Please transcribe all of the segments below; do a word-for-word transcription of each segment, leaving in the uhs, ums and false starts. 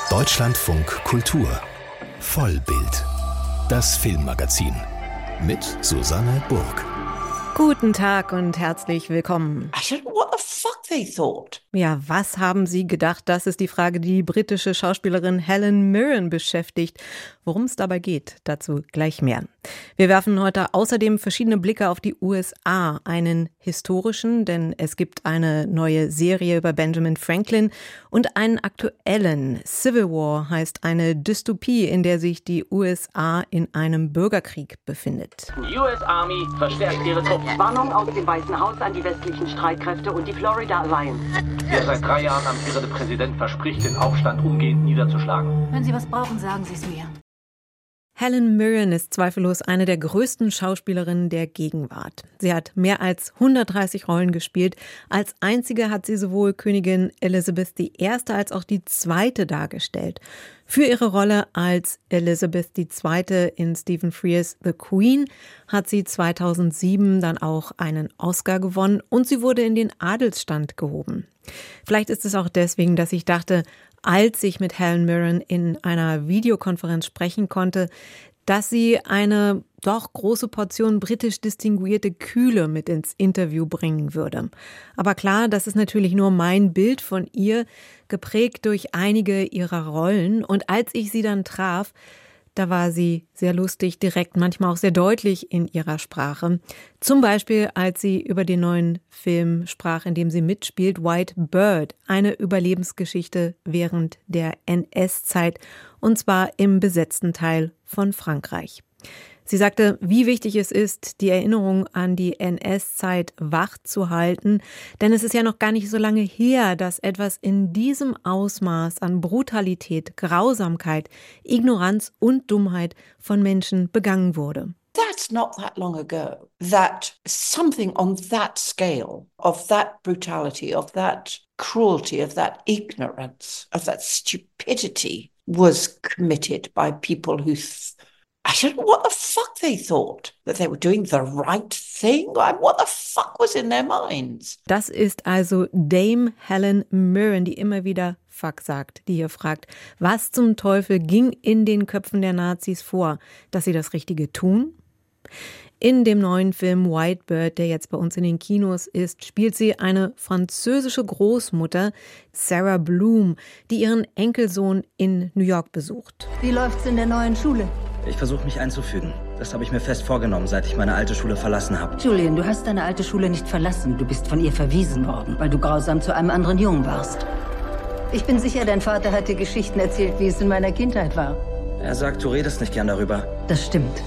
Deutschlandfunk Kultur Vollbild, das Filmmagazin mit Susanne Burg. Guten Tag und herzlich willkommen. I don't know what the fuck they thought. Ja, was haben Sie gedacht? Das ist die Frage, die die britische Schauspielerin Helen Mirren beschäftigt. Worum es dabei geht, dazu gleich mehr. Wir werfen heute außerdem verschiedene Blicke auf die U S A, einen historischen, denn es gibt eine neue Serie über Benjamin Franklin, und einen aktuellen. Civil War heißt eine Dystopie, in der sich die U S A in einem Bürgerkrieg befindet. Die U S Army verstärkt ihre Truppen. Warnung aus dem Weißen Haus an die westlichen Streitkräfte und die Florida Alliance. Der seit drei Jahren amtierende Präsident verspricht, den Aufstand umgehend niederzuschlagen. Wenn Sie was brauchen, sagen Sie es mir. Helen Mirren ist zweifellos eine der größten Schauspielerinnen der Gegenwart. Sie hat mehr als hundertdreißig Rollen gespielt. Als einzige hat sie sowohl Königin Elizabeth die Erste als auch die Zweite dargestellt. Für ihre Rolle als Elizabeth die Zweite in Stephen Frears The Queen hat sie zweitausendsieben dann auch einen Oscar gewonnen und sie wurde in den Adelsstand gehoben. Vielleicht ist es auch deswegen, dass ich dachte, als ich mit Helen Mirren in einer Videokonferenz sprechen konnte, dass sie eine doch große Portion britisch distinguierte Kühle mit ins Interview bringen würde. Aber klar, das ist natürlich nur mein Bild von ihr, geprägt durch einige ihrer Rollen. Und als ich sie dann traf, da war sie sehr lustig, direkt, manchmal auch sehr deutlich in ihrer Sprache. Zum Beispiel, als sie über den neuen Film sprach, in dem sie mitspielt, White Bird, eine Überlebensgeschichte während der N S-Zeit, und zwar im besetzten Teil von Frankreich. Sie sagte, wie wichtig es ist, die Erinnerung an die N S-Zeit wach zu halten, denn es ist ja noch gar nicht so lange her, dass etwas in diesem Ausmaß an Brutalität, Grausamkeit, Ignoranz und Dummheit von Menschen begangen wurde. That's not that long ago. That something on that scale, of that brutality, of that cruelty, of that ignorance, of that stupidity was committed by people who th- I don't know what the fuck they thought, that they were doing the right thing. What the fuck was in their minds? Das ist also Dame Helen Mirren, die immer wieder Fuck sagt, die hier fragt, was zum Teufel ging in den Köpfen der Nazis vor, dass sie das Richtige tun? In dem neuen Film White Bird, der jetzt bei uns in den Kinos ist, spielt sie eine französische Großmutter, Sarah Bloom, die ihren Enkelsohn in New York besucht. Wie läuft's in der neuen Schule? Ich versuche mich einzufügen. Das habe ich mir fest vorgenommen, seit ich meine alte Schule verlassen habe. Julian, du hast deine alte Schule nicht verlassen. Du bist von ihr verwiesen worden, weil du grausam zu einem anderen Jungen warst. Ich bin sicher, dein Vater hat dir Geschichten erzählt, wie es in meiner Kindheit war. Er sagt, du redest nicht gern darüber. Das stimmt.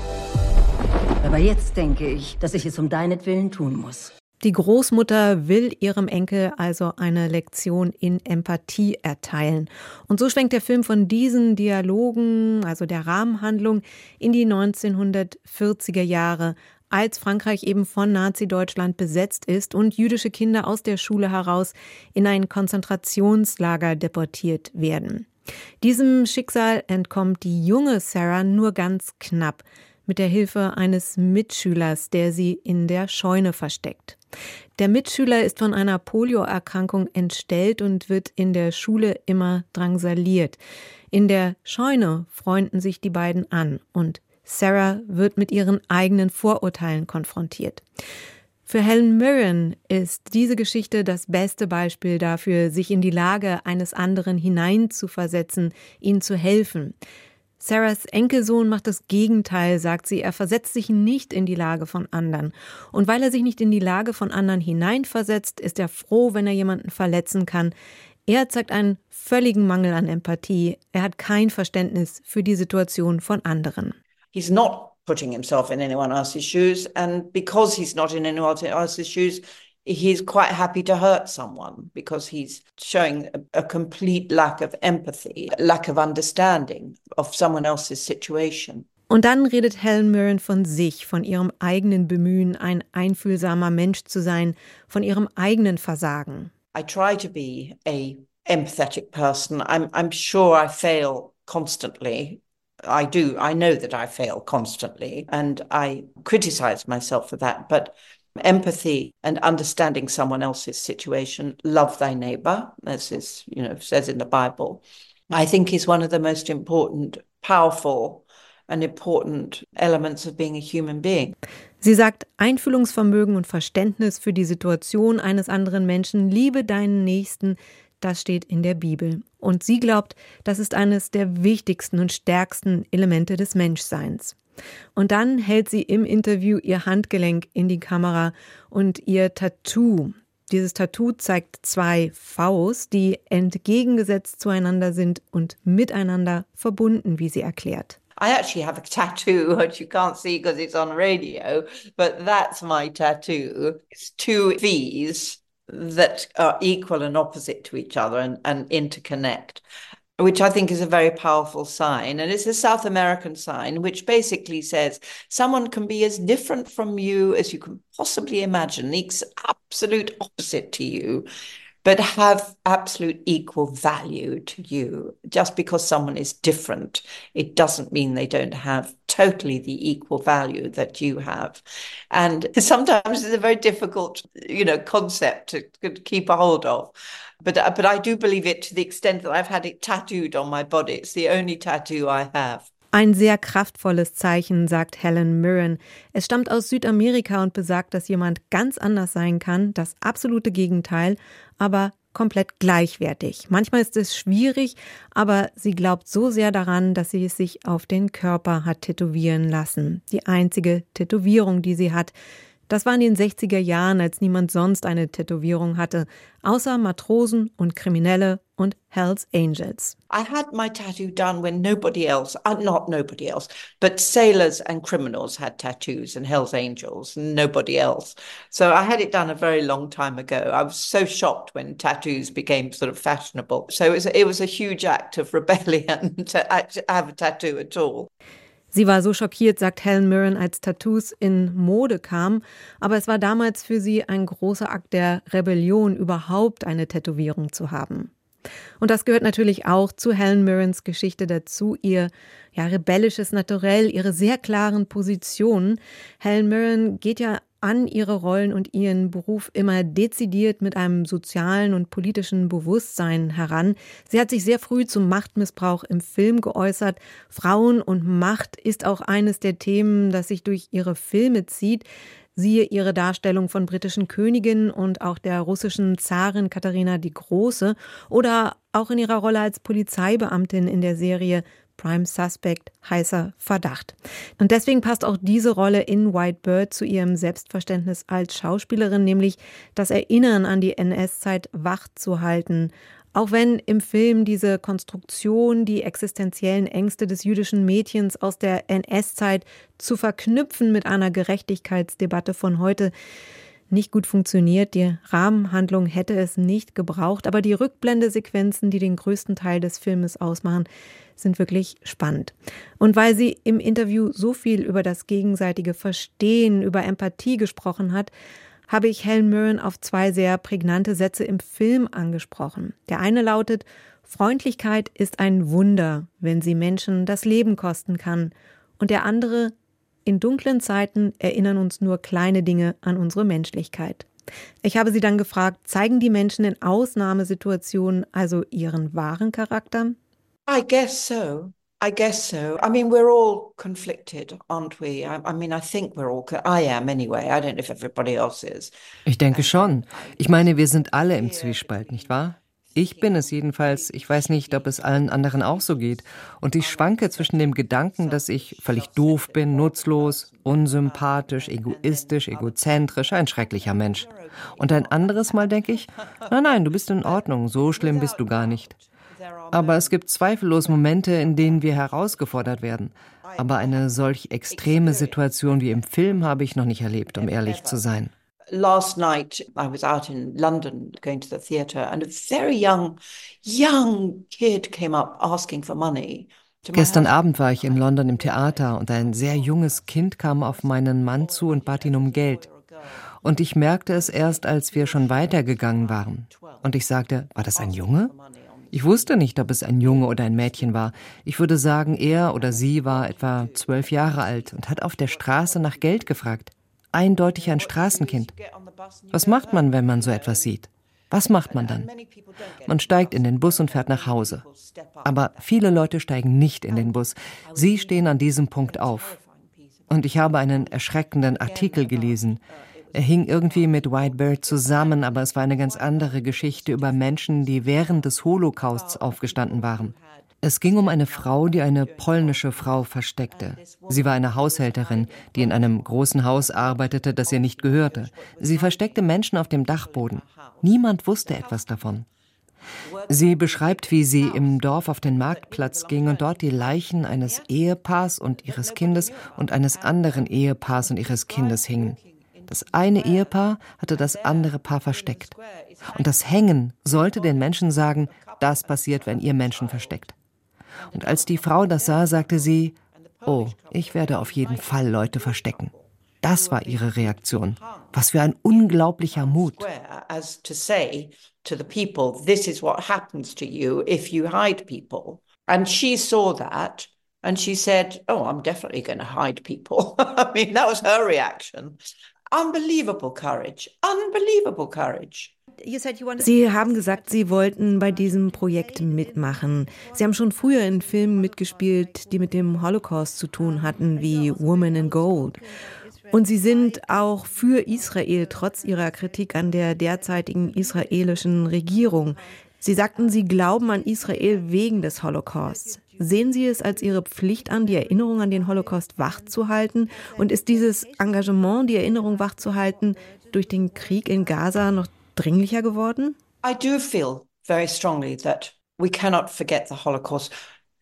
Aber jetzt denke ich, dass ich es um deinetwillen tun muss. Die Großmutter will ihrem Enkel also eine Lektion in Empathie erteilen. Und so schwenkt der Film von diesen Dialogen, also der Rahmenhandlung, in die neunzehnhundertvierziger Jahre, als Frankreich eben von Nazi-Deutschland besetzt ist und jüdische Kinder aus der Schule heraus in ein Konzentrationslager deportiert werden. Diesem Schicksal entkommt die junge Sarah nur ganz knapp, mit der Hilfe eines Mitschülers, der sie in der Scheune versteckt. Der Mitschüler ist von einer Polioerkrankung entstellt und wird in der Schule immer drangsaliert. In der Scheune freunden sich die beiden an und Sarah wird mit ihren eigenen Vorurteilen konfrontiert. Für Helen Mirren ist diese Geschichte das beste Beispiel dafür, sich in die Lage eines anderen hineinzuversetzen, ihm zu helfen. Sarahs Enkelsohn macht das Gegenteil, sagt sie. Er versetzt sich nicht in die Lage von anderen. Und weil er sich nicht in die Lage von anderen hineinversetzt, ist er froh, wenn er jemanden verletzen kann. Er zeigt einen völligen Mangel an Empathie. Er hat kein Verständnis für die Situation von anderen. He's not putting himself in anyone else's shoes, and because he's not in anyone else's shoes, he's quite happy to hurt someone because he's showing a, a complete lack of empathy, lack of understanding of someone else's situation. Und dann redet Helen Mirren von sich, von ihrem eigenen Bemühen, ein einfühlsamer Mensch zu sein, von ihrem eigenen Versagen. I try to be a empathetic person. I'm, I'm sure I fail constantly. I do. I know that I fail constantly, and I criticize myself for that, but empathy and understanding someone else's situation, love thy neighbor, as is, you know, says in the Bible, I think is one of the most important, powerful and important elements of being a human being. Sie sagt, Einfühlungsvermögen und Verständnis für die Situation eines anderen Menschen, liebe deinen Nächsten, das steht in der Bibel. Und sie glaubt, das ist eines der wichtigsten und stärksten Elemente des Menschseins. Und dann hält sie im Interview ihr Handgelenk in die Kamera und ihr Tattoo. Dieses Tattoo zeigt zwei Vs, die entgegengesetzt zueinander sind und miteinander verbunden, wie sie erklärt. I actually have a tattoo, which you can't see because it's on radio, but that's my tattoo. It's two V's that are equal and opposite to each other and, and interconnect, which I think is a very powerful sign. And it's a South American sign, which basically says someone can be as different from you as you can possibly imagine, the absolute opposite to you, but have absolute equal value to you. Just because someone is different, it doesn't mean they don't have totally the equal value that you have. And sometimes it's a very difficult, you know, concept to, to keep a hold of. But, but I do believe it to the extent that I've had it tattooed on my body. It's the only tattoo I have. Ein sehr kraftvolles Zeichen, sagt Helen Mirren. Es stammt aus Südamerika und besagt, dass jemand ganz anders sein kann, das absolute Gegenteil, aber komplett gleichwertig. Manchmal ist es schwierig, aber sie glaubt so sehr daran, dass sie es sich auf den Körper hat tätowieren lassen. Die einzige Tätowierung, die sie hat. Das war in den sechziger Jahren, als niemand sonst eine Tätowierung hatte, außer Matrosen und Kriminelle und Hells Angels. I had my tattoo done when nobody else, uh, not nobody else, but sailors and criminals had tattoos and Hells Angels and nobody else. So I had it done a very long time ago. I was so shocked when tattoos became sort of fashionable. So it was, it was a huge act of rebellion to actually have a tattoo at all. Sie war so schockiert, sagt Helen Mirren, als Tattoos in Mode kamen. Aber es war damals für sie ein großer Akt der Rebellion, überhaupt eine Tätowierung zu haben. Und das gehört natürlich auch zu Helen Mirrens Geschichte dazu, ihr ja, rebellisches Naturell, ihre sehr klaren Positionen. Helen Mirren geht ja an ihre Rollen und ihren Beruf immer dezidiert mit einem sozialen und politischen Bewusstsein heran. Sie hat sich sehr früh zum Machtmissbrauch im Film geäußert. Frauen und Macht ist auch eines der Themen, das sich durch ihre Filme zieht. Siehe ihre Darstellung von britischen Königinnen und auch der russischen Zarin Katharina die Große oder auch in ihrer Rolle als Polizeibeamtin in der Serie Prime Suspect, heißer Verdacht. Und deswegen passt auch diese Rolle in White Bird zu ihrem Selbstverständnis als Schauspielerin, nämlich das Erinnern an die N S-Zeit wach zu halten. Auch wenn im Film diese Konstruktion, die existenziellen Ängste des jüdischen Mädchens aus der N S-Zeit zu verknüpfen mit einer Gerechtigkeitsdebatte von heute nicht gut funktioniert. Die Rahmenhandlung hätte es nicht gebraucht, aber die Rückblendesequenzen, die den größten Teil des Filmes ausmachen, sind wirklich spannend. Und weil sie im Interview so viel über das gegenseitige Verstehen, über Empathie gesprochen hat, habe ich Helen Mirren auf zwei sehr prägnante Sätze im Film angesprochen. Der eine lautet: Freundlichkeit ist ein Wunder, wenn sie Menschen das Leben kosten kann. Und der andere: In dunklen Zeiten erinnern uns nur kleine Dinge an unsere Menschlichkeit. Ich habe sie dann gefragt, zeigen die Menschen in Ausnahmesituationen also ihren wahren Charakter? I guess so. I guess so. I mean, we're all conflicted, aren't we? I, I mean, I think we're all, I am anyway. I don't know if everybody else is. Ich denke schon. Ich meine, wir sind alle im Zwiespalt, nicht wahr? Ich bin es jedenfalls. Ich weiß nicht, ob es allen anderen auch so geht. Und ich schwanke zwischen dem Gedanken, dass ich völlig doof bin, nutzlos, unsympathisch, egoistisch, egozentrisch, ein schrecklicher Mensch. Und ein anderes Mal denke ich, nein, nein, du bist in Ordnung, so schlimm bist du gar nicht. Aber es gibt zweifellos Momente, in denen wir herausgefordert werden. Aber eine solch extreme Situation wie im Film habe ich noch nicht erlebt, um ehrlich zu sein. Last night, I was out in London going to the theatre and a very young, young kid came up asking for money. Gestern Abend war ich in London im Theater und ein sehr junges Kind kam auf meinen Mann zu und bat ihn um Geld. Und ich merkte es erst, als wir schon weitergegangen waren. Und ich sagte, war das ein Junge? Ich wusste nicht, ob es ein Junge oder ein Mädchen war. Ich würde sagen, er oder sie war etwa zwölf Jahre alt und hat auf der Straße nach Geld gefragt. Eindeutig ein Straßenkind. Was macht man, wenn man so etwas sieht? Was macht man dann? Man steigt in den Bus und fährt nach Hause. Aber viele Leute steigen nicht in den Bus. Sie stehen an diesem Punkt auf. Und ich habe einen erschreckenden Artikel gelesen. Er hing irgendwie mit White Bird zusammen, aber es war eine ganz andere Geschichte über Menschen, die während des Holocausts aufgestanden waren. Es ging um eine Frau, die eine polnische Frau versteckte. Sie war eine Haushälterin, die in einem großen Haus arbeitete, das ihr nicht gehörte. Sie versteckte Menschen auf dem Dachboden. Niemand wusste etwas davon. Sie beschreibt, wie sie im Dorf auf den Marktplatz ging und dort die Leichen eines Ehepaars und ihres Kindes und eines anderen Ehepaars und ihres Kindes hingen. Das eine Ehepaar hatte das andere Paar versteckt. Und das Hängen sollte den Menschen sagen, das passiert, wenn ihr Menschen versteckt. Und als die Frau das sah, sagte sie, oh, ich werde auf jeden Fall Leute verstecken. Das war ihre Reaktion. Was für ein unglaublicher Mut. As to say to the people, this is what happens to you if you hide people. And she saw that and she said, oh, I'm definitely going to hide people. I mean, that was her reaction. Unbelievable courage. Unbelievable courage. Sie haben gesagt, Sie wollten bei diesem Projekt mitmachen. Sie haben schon früher in Filmen mitgespielt, die mit dem Holocaust zu tun hatten, wie Woman in Gold. Und Sie sind auch für Israel, trotz Ihrer Kritik an der derzeitigen israelischen Regierung. Sie sagten, Sie glauben an Israel wegen des Holocausts. Sehen Sie es als Ihre Pflicht an, die Erinnerung an den Holocaust wachzuhalten? Und ist dieses Engagement, die Erinnerung wachzuhalten, durch den Krieg in Gaza noch dringlicher geworden? I do feel very strongly that we cannot forget the Holocaust.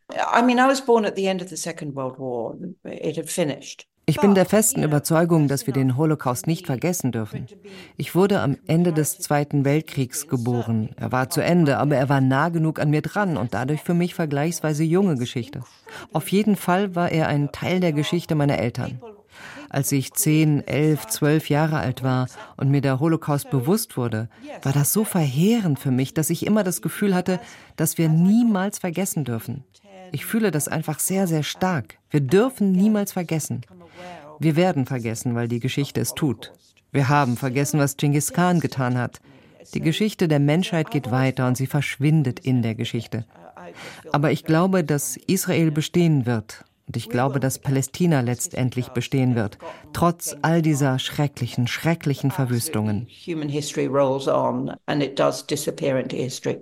I mean, I was born at the end of the Second World War. It had finished. Ich bin der festen Überzeugung, dass wir den Holocaust nicht vergessen dürfen. Ich wurde am Ende des Zweiten Weltkriegs geboren. Er war zu Ende, aber er war nah genug an mir dran und dadurch für mich vergleichsweise junge Geschichte. Auf jeden Fall war er ein Teil der Geschichte meiner Eltern. Als ich zehn, elf, zwölf Jahre alt war und mir der Holocaust bewusst wurde, war das so verheerend für mich, dass ich immer das Gefühl hatte, dass wir niemals vergessen dürfen. Ich fühle das einfach sehr, sehr stark. Wir dürfen niemals vergessen. Wir werden vergessen, weil die Geschichte es tut. Wir haben vergessen, was Genghis Khan getan hat. Die Geschichte der Menschheit geht weiter und sie verschwindet in der Geschichte. Aber ich glaube, dass Israel bestehen wird. Und ich glaube, dass Palästina letztendlich bestehen wird, trotz all dieser schrecklichen, schrecklichen Verwüstungen. Human history rolls on and it does disappear into history.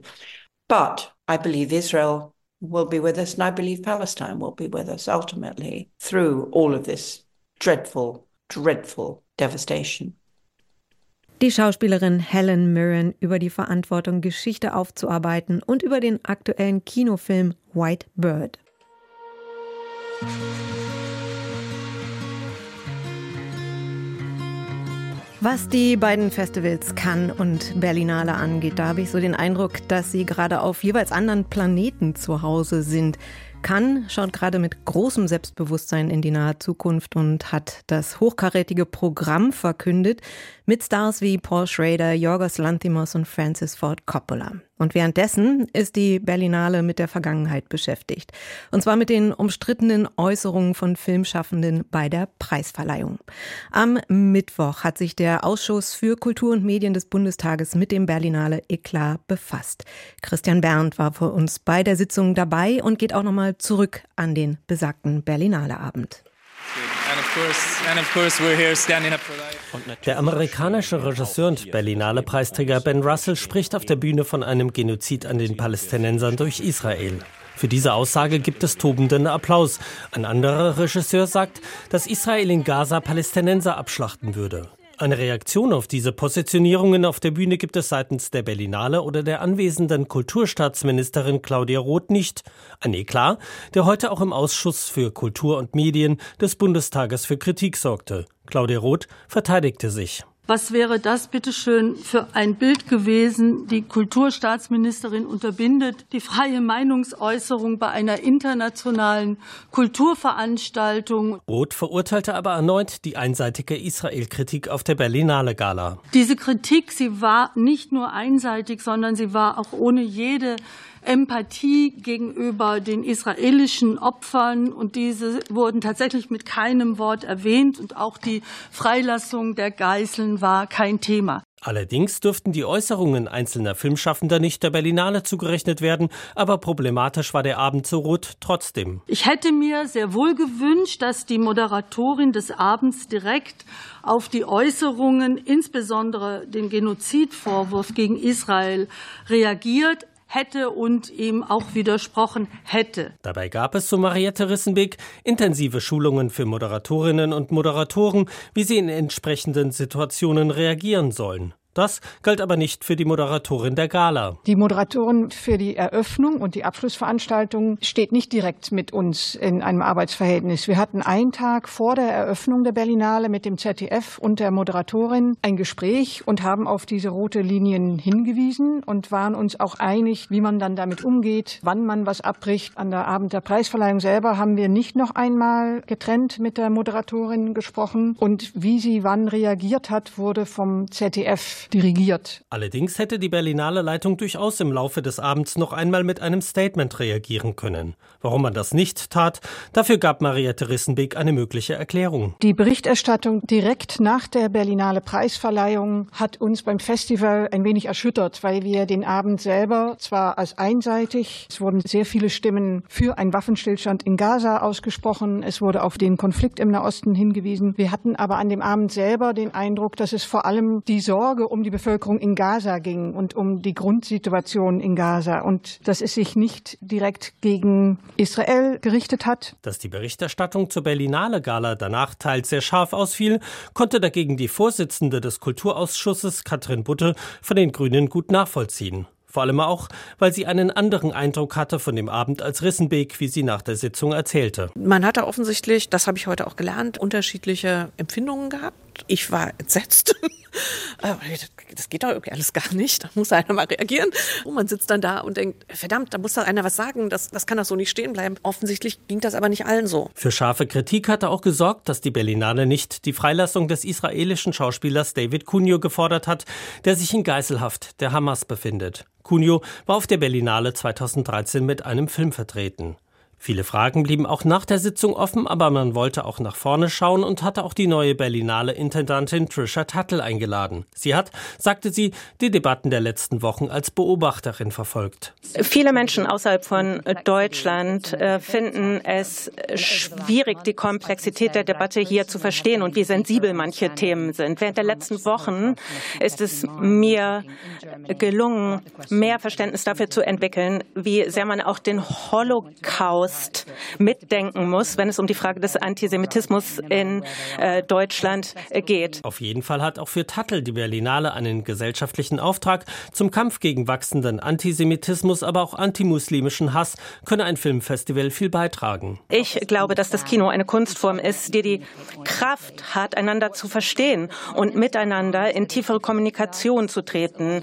But I believe Israel will be with us and I believe Palestine will be with us ultimately through all of this dreadful, dreadful devastation. Die Schauspielerin Helen Mirren über die Verantwortung, Geschichte aufzuarbeiten und über den aktuellen Kinofilm White Bird. Was die beiden Festivals Cannes und Berlinale angeht, da habe ich so den Eindruck, dass sie gerade auf jeweils anderen Planeten zu Hause sind. Cannes schaut gerade mit großem Selbstbewusstsein in die nahe Zukunft und hat das hochkarätige Programm verkündet mit Stars wie Paul Schrader, Yorgos Lanthimos und Francis Ford Coppola. Und währenddessen ist die Berlinale mit der Vergangenheit beschäftigt. Und zwar mit den umstrittenen Äußerungen von Filmschaffenden bei der Preisverleihung. Am Mittwoch hat sich der Ausschuss für Kultur und Medien des Bundestages mit dem Berlinale Eklat befasst. Christian Berndt war für uns bei der Sitzung dabei und geht auch nochmal zurück an den besagten Berlinale Abend. Der amerikanische Regisseur und Berlinale-Preisträger Ben Russell spricht auf der Bühne von einem Genozid an den Palästinensern durch Israel. Für diese Aussage gibt es tobenden Applaus. Ein anderer Regisseur sagt, dass Israel in Gaza Palästinenser abschlachten würde. Eine Reaktion auf diese Positionierungen auf der Bühne gibt es seitens der Berlinale oder der anwesenden Kulturstaatsministerin Claudia Roth nicht. Ein Eklat, der heute auch im Ausschuss für Kultur und Medien des Bundestages für Kritik sorgte. Claudia Roth verteidigte sich. Was wäre das bitteschön für ein Bild gewesen? Die Kulturstaatsministerin unterbindet die freie Meinungsäußerung bei einer internationalen Kulturveranstaltung. Roth verurteilte aber erneut die einseitige Israel-Kritik auf der Berlinale Gala. Diese Kritik, sie war nicht nur einseitig, sondern sie war auch ohne jede Empathie gegenüber den israelischen Opfern, und diese wurden tatsächlich mit keinem Wort erwähnt, und auch die Freilassung der Geiseln war kein Thema. Allerdings dürften die Äußerungen einzelner Filmschaffender nicht der Berlinale zugerechnet werden, aber problematisch war der Abend so rot trotzdem. Ich hätte mir sehr wohl gewünscht, dass die Moderatorin des Abends direkt auf die Äußerungen, insbesondere den Genozidvorwurf gegen Israel, reagiert hätte und ihm auch widersprochen hätte. Dabei gab es, so Mariette Rissenbeek, intensive Schulungen für Moderatorinnen und Moderatoren, wie sie in entsprechenden Situationen reagieren sollen. Das galt aber nicht für die Moderatorin der Gala. Die Moderatorin für die Eröffnung und die Abschlussveranstaltung steht nicht direkt mit uns in einem Arbeitsverhältnis. Wir hatten einen Tag vor der Eröffnung der Berlinale mit dem Z D F und der Moderatorin ein Gespräch und haben auf diese rote Linien hingewiesen und waren uns auch einig, wie man dann damit umgeht, wann man was abbricht. An der Abend der Preisverleihung selber haben wir nicht noch einmal getrennt mit der Moderatorin gesprochen und wie sie wann reagiert hat, wurde vom Z D F dirigiert. Allerdings hätte die Berlinale Leitung durchaus im Laufe des Abends noch einmal mit einem Statement reagieren können. Warum man das nicht tat, dafür gab Mariette Rissenbeek eine mögliche Erklärung. Die Berichterstattung direkt nach der Berlinale Preisverleihung hat uns beim Festival ein wenig erschüttert, weil wir den Abend selber zwar als einseitig, es wurden sehr viele Stimmen für einen Waffenstillstand in Gaza ausgesprochen, es wurde auf den Konflikt im Nahosten hingewiesen. Wir hatten aber an dem Abend selber den Eindruck, dass es vor allem die Sorge um die Bevölkerung in Gaza ging und um die Grundsituation in Gaza und dass es sich nicht direkt gegen Israel gerichtet hat. Dass die Berichterstattung zur Berlinale Gala danach teils sehr scharf ausfiel, konnte dagegen die Vorsitzende des Kulturausschusses, Katrin Butte, von den Grünen gut nachvollziehen. Vor allem auch, weil sie einen anderen Eindruck hatte von dem Abend als Rissenbeek, wie sie nach der Sitzung erzählte. Man hatte offensichtlich, das habe ich heute auch gelernt, unterschiedliche Empfindungen gehabt. Ich war entsetzt. Das geht doch irgendwie alles gar nicht. Da muss einer mal reagieren. Und man sitzt dann da und denkt, verdammt, da muss doch einer was sagen. Das, das kann doch so nicht stehen bleiben. Offensichtlich ging das aber nicht allen so. Für scharfe Kritik hatte auch gesorgt, dass die Berlinale nicht die Freilassung des israelischen Schauspielers David Cunio gefordert hat, der sich in Geiselhaft der Hamas befindet. Cunio war auf der Berlinale zweitausenddreizehn mit einem Film vertreten. Viele Fragen blieben auch nach der Sitzung offen, aber man wollte auch nach vorne schauen und hatte auch die neue Berlinale-Intendantin Trisha Tuttle eingeladen. Sie hat, sagte sie, die Debatten der letzten Wochen als Beobachterin verfolgt. Viele Menschen außerhalb von Deutschland äh, finden es schwierig, die Komplexität der Debatte hier zu verstehen und wie sensibel manche Themen sind. Während der letzten Wochen ist es mir gelungen, mehr Verständnis dafür zu entwickeln, wie sehr man auch den Holocaust mitdenken muss, wenn es um die Frage des Antisemitismus in äh, Deutschland äh, geht. Auf jeden Fall hat auch für Tuttle die Berlinale einen gesellschaftlichen Auftrag. Zum Kampf gegen wachsenden Antisemitismus, aber auch antimuslimischen Hass könne ein Filmfestival viel beitragen. Ich glaube, dass das Kino eine Kunstform ist, die die Kraft hat, einander zu verstehen und miteinander in tiefere Kommunikation zu treten.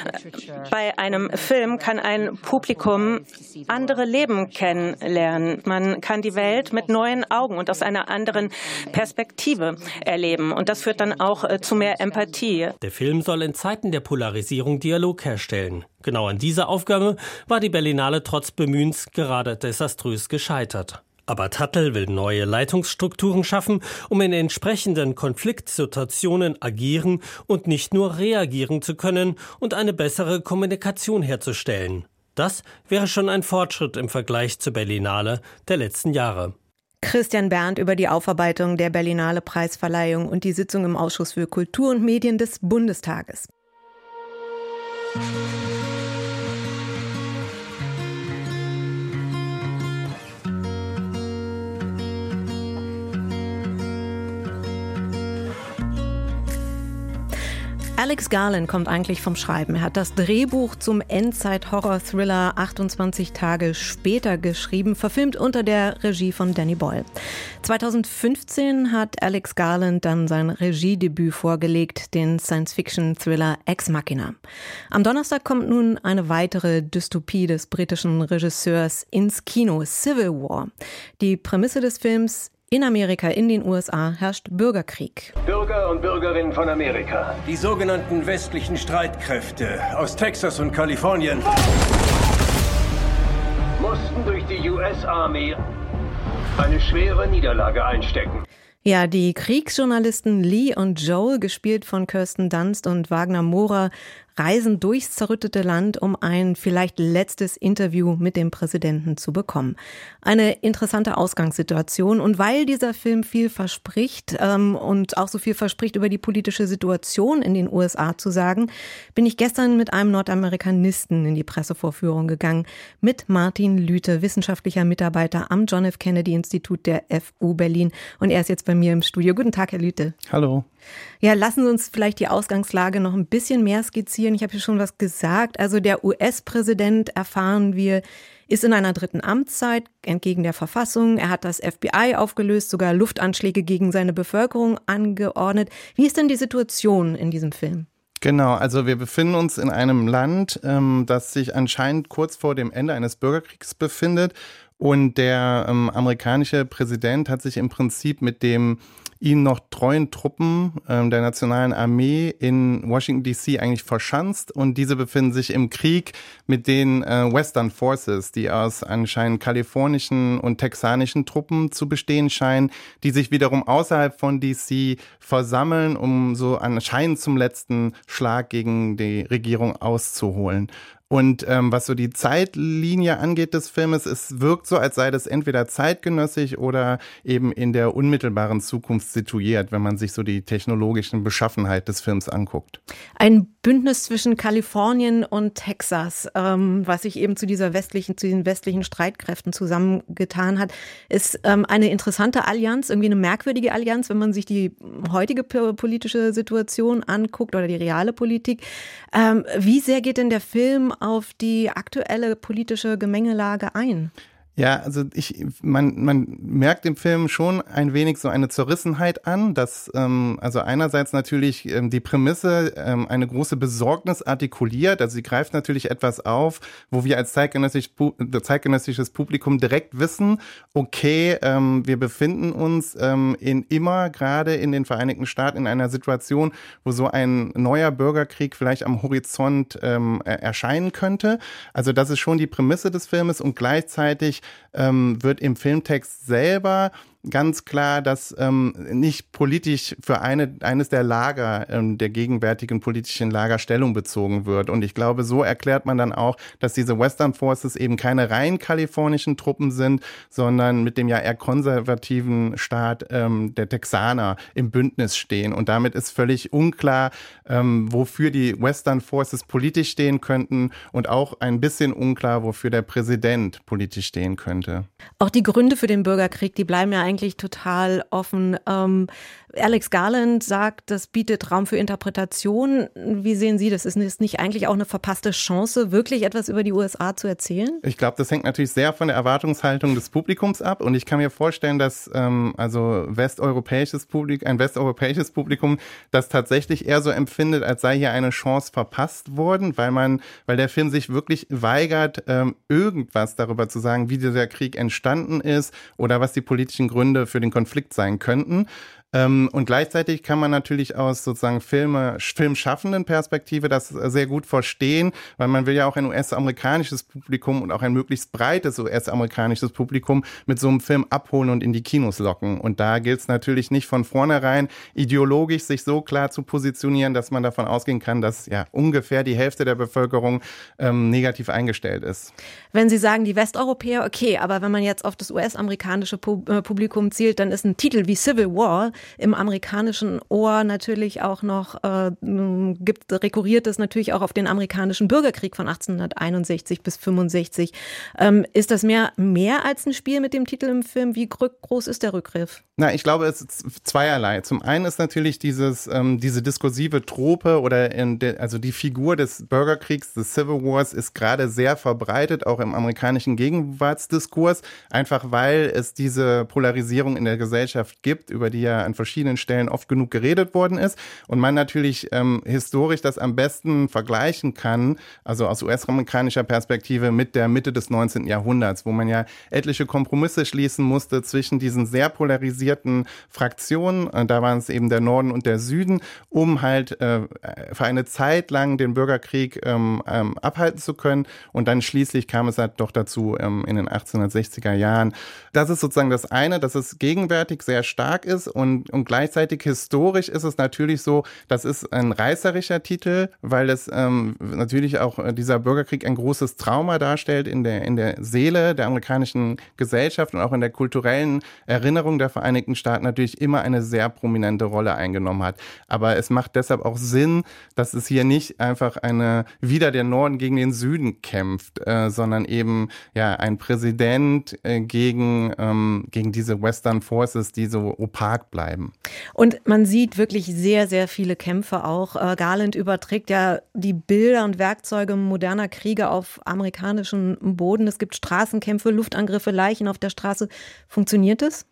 Bei einem Film kann ein Publikum andere Leben kennenlernen. Man kann die Welt mit neuen Augen und aus einer anderen Perspektive erleben. Und das führt dann auch äh, zu mehr Empathie. Der Film soll in Zeiten der Polarisierung Dialog herstellen. Genau an dieser Aufgabe war die Berlinale trotz Bemühens gerade desaströs gescheitert. Aber Tuttle will neue Leitungsstrukturen schaffen, um in entsprechenden Konfliktsituationen agieren und nicht nur reagieren zu können und eine bessere Kommunikation herzustellen. Das wäre schon ein Fortschritt im Vergleich zur Berlinale der letzten Jahre. Christian Berndt über die Aufarbeitung der Berlinale Preisverleihung und die Sitzung im Ausschuss für Kultur und Medien des Bundestages. Alex Garland kommt eigentlich vom Schreiben. Er hat das Drehbuch zum Endzeit-Horror-Thriller achtundzwanzig Tage später geschrieben, verfilmt unter der Regie von Danny Boyle. zweitausendfünfzehn hat Alex Garland dann sein Regiedebüt vorgelegt, den Science-Fiction-Thriller Ex Machina. Am Donnerstag kommt nun eine weitere Dystopie des britischen Regisseurs ins Kino, Civil War. Die Prämisse des Films: in Amerika, in den U S A, herrscht Bürgerkrieg. Bürger und Bürgerinnen von Amerika. Die sogenannten westlichen Streitkräfte aus Texas und Kalifornien mussten durch die U S Army eine schwere Niederlage einstecken. Ja, die Kriegsjournalisten Lee und Joel, gespielt von Kirsten Dunst und Wagner Moura, reisen durchs zerrüttete Land, um ein vielleicht letztes Interview mit dem Präsidenten zu bekommen. Eine interessante Ausgangssituation. Und weil dieser Film viel verspricht ähm, und auch so viel verspricht, über die politische Situation in den U S A zu sagen, bin ich gestern mit einem Nordamerikanisten in die Pressevorführung gegangen, mit Martin Lüthe, wissenschaftlicher Mitarbeiter am John F. Kennedy Institut der F U Berlin. Und er ist jetzt bei mir im Studio. Guten Tag, Herr Lüthe. Hallo. Ja, lassen Sie uns vielleicht die Ausgangslage noch ein bisschen mehr skizzieren. Ich habe hier schon was gesagt. Also der U S-Präsident, erfahren wir, ist in einer dritten Amtszeit entgegen der Verfassung. Er hat das F B I aufgelöst, sogar Luftanschläge gegen seine Bevölkerung angeordnet. Wie ist denn die Situation in diesem Film? Genau, also wir befinden uns in einem Land, ähm, das sich anscheinend kurz vor dem Ende eines Bürgerkriegs befindet. Und der ähm, amerikanische Präsident hat sich im Prinzip mit dem ihnen noch treuen Truppen ähm, der nationalen Armee in Washington D C eigentlich verschanzt. Und diese befinden sich im Krieg mit den äh, Western Forces, die aus anscheinend kalifornischen und texanischen Truppen zu bestehen scheinen, die sich wiederum außerhalb von D C versammeln, um so anscheinend zum letzten Schlag gegen die Regierung auszuholen. Und ähm, was so die Zeitlinie angeht des Filmes, es wirkt so, als sei das entweder zeitgenössisch oder eben in der unmittelbaren Zukunft situiert, wenn man sich so die technologischen Beschaffenheit des Films anguckt. Ein Bündnis zwischen Kalifornien und Texas, ähm, was sich eben zu dieser westlichen, zu den westlichen Streitkräften zusammengetan hat, ist ähm, eine interessante Allianz, irgendwie eine merkwürdige Allianz, wenn man sich die heutige politische Situation anguckt oder die reale Politik. Ähm, wie sehr geht denn der Film auf die aktuelle politische Gemengelage ein? Ja, also ich, man, man merkt im Film schon ein wenig so eine Zerrissenheit an, dass ähm, also einerseits natürlich ähm, die Prämisse ähm, eine große Besorgnis artikuliert, also sie greift natürlich etwas auf, wo wir als zeitgenössisch, zeitgenössisches Publikum direkt wissen, okay, ähm, wir befinden uns ähm, in immer gerade in den Vereinigten Staaten in einer Situation, wo so ein neuer Bürgerkrieg vielleicht am Horizont ähm, erscheinen könnte. Also das ist schon die Prämisse des Filmes und gleichzeitig Ähm, wird im Filmtext selber ganz klar, dass ähm, nicht politisch für eine, eines der Lager, ähm, der gegenwärtigen politischen Lager Stellung bezogen wird. Und ich glaube, so erklärt man dann auch, dass diese Western Forces eben keine rein kalifornischen Truppen sind, sondern mit dem ja eher konservativen Staat ähm, der Texaner im Bündnis stehen. Und damit ist völlig unklar, ähm, wofür die Western Forces politisch stehen könnten und auch ein bisschen unklar, wofür der Präsident politisch stehen könnte. Auch die Gründe für den Bürgerkrieg, die bleiben ja eigentlich eigentlich total offen. Ähm, Alex Garland sagt, das bietet Raum für Interpretation. Wie sehen Sie das? Ist es nicht eigentlich auch eine verpasste Chance, wirklich etwas über die U S A zu erzählen? Ich glaube, das hängt natürlich sehr von der Erwartungshaltung des Publikums ab. Und ich kann mir vorstellen, dass ähm, also westeuropäisches Publikum, ein westeuropäisches Publikum das tatsächlich eher so empfindet, als sei hier eine Chance verpasst worden, weil man, weil der Film sich wirklich weigert, ähm, irgendwas darüber zu sagen, wie dieser Krieg entstanden ist oder was die politischen Gründe für den Konflikt sein könnten. Und gleichzeitig kann man natürlich aus sozusagen Filme, filmschaffenden Perspektive das sehr gut verstehen, weil man will ja auch ein U S-amerikanisches Publikum und auch ein möglichst breites U S-amerikanisches Publikum mit so einem Film abholen und in die Kinos locken. Und da gilt es natürlich nicht von vornherein ideologisch sich so klar zu positionieren, dass man davon ausgehen kann, dass ja ungefähr die Hälfte der Bevölkerung ähm, negativ eingestellt ist. Wenn Sie sagen, die Westeuropäer, okay, aber wenn man jetzt auf das U S-amerikanische Publikum zielt, dann ist ein Titel wie Civil War im amerikanischen Ohr natürlich auch noch, äh, gibt, rekurriert es natürlich auch auf den amerikanischen Bürgerkrieg von achtzehnhunderteinundsechzig bis fünfundsechzig. Ähm, ist das mehr, mehr als ein Spiel mit dem Titel im Film? Wie groß ist der Rückgriff? Na, ich glaube, es ist zweierlei. Zum einen ist natürlich dieses, ähm, diese diskursive Trope oder in de, also die Figur des Bürgerkriegs, des Civil Wars ist gerade sehr verbreitet, auch im amerikanischen Gegenwartsdiskurs, einfach weil es diese Polarisierung in der Gesellschaft gibt, über die ja an verschiedenen Stellen oft genug geredet worden ist und man natürlich ähm, historisch das am besten vergleichen kann, also aus U S-amerikanischer Perspektive mit der Mitte des neunzehnten Jahrhunderts, wo man ja etliche Kompromisse schließen musste zwischen diesen sehr polarisierten Fraktionen, äh, da waren es eben der Norden und der Süden, um halt äh, für eine Zeit lang den Bürgerkrieg ähm, ähm, abhalten zu können und dann schließlich kam es halt doch dazu ähm, in den achtzehnhundertsechziger Jahren. Das ist sozusagen das eine, dass es gegenwärtig sehr stark ist und ähm, und gleichzeitig historisch ist es natürlich so, das ist ein reißerischer Titel, weil es ähm, natürlich auch äh, dieser Bürgerkrieg ein großes Trauma darstellt in der, in der Seele der amerikanischen Gesellschaft und auch in der kulturellen Erinnerung der Vereinigten Staaten natürlich immer eine sehr prominente Rolle eingenommen hat. Aber es macht deshalb auch Sinn, dass es hier nicht einfach eine wieder der Norden gegen den Süden kämpft, äh, sondern eben ja ein Präsident äh, gegen, ähm, gegen diese Western Forces, die so opak bleiben. Und man sieht wirklich sehr, sehr viele Kämpfe auch. Äh, Garland überträgt ja die Bilder und Werkzeuge moderner Kriege auf amerikanischem Boden. Es gibt Straßenkämpfe, Luftangriffe, Leichen auf der Straße. Funktioniert es?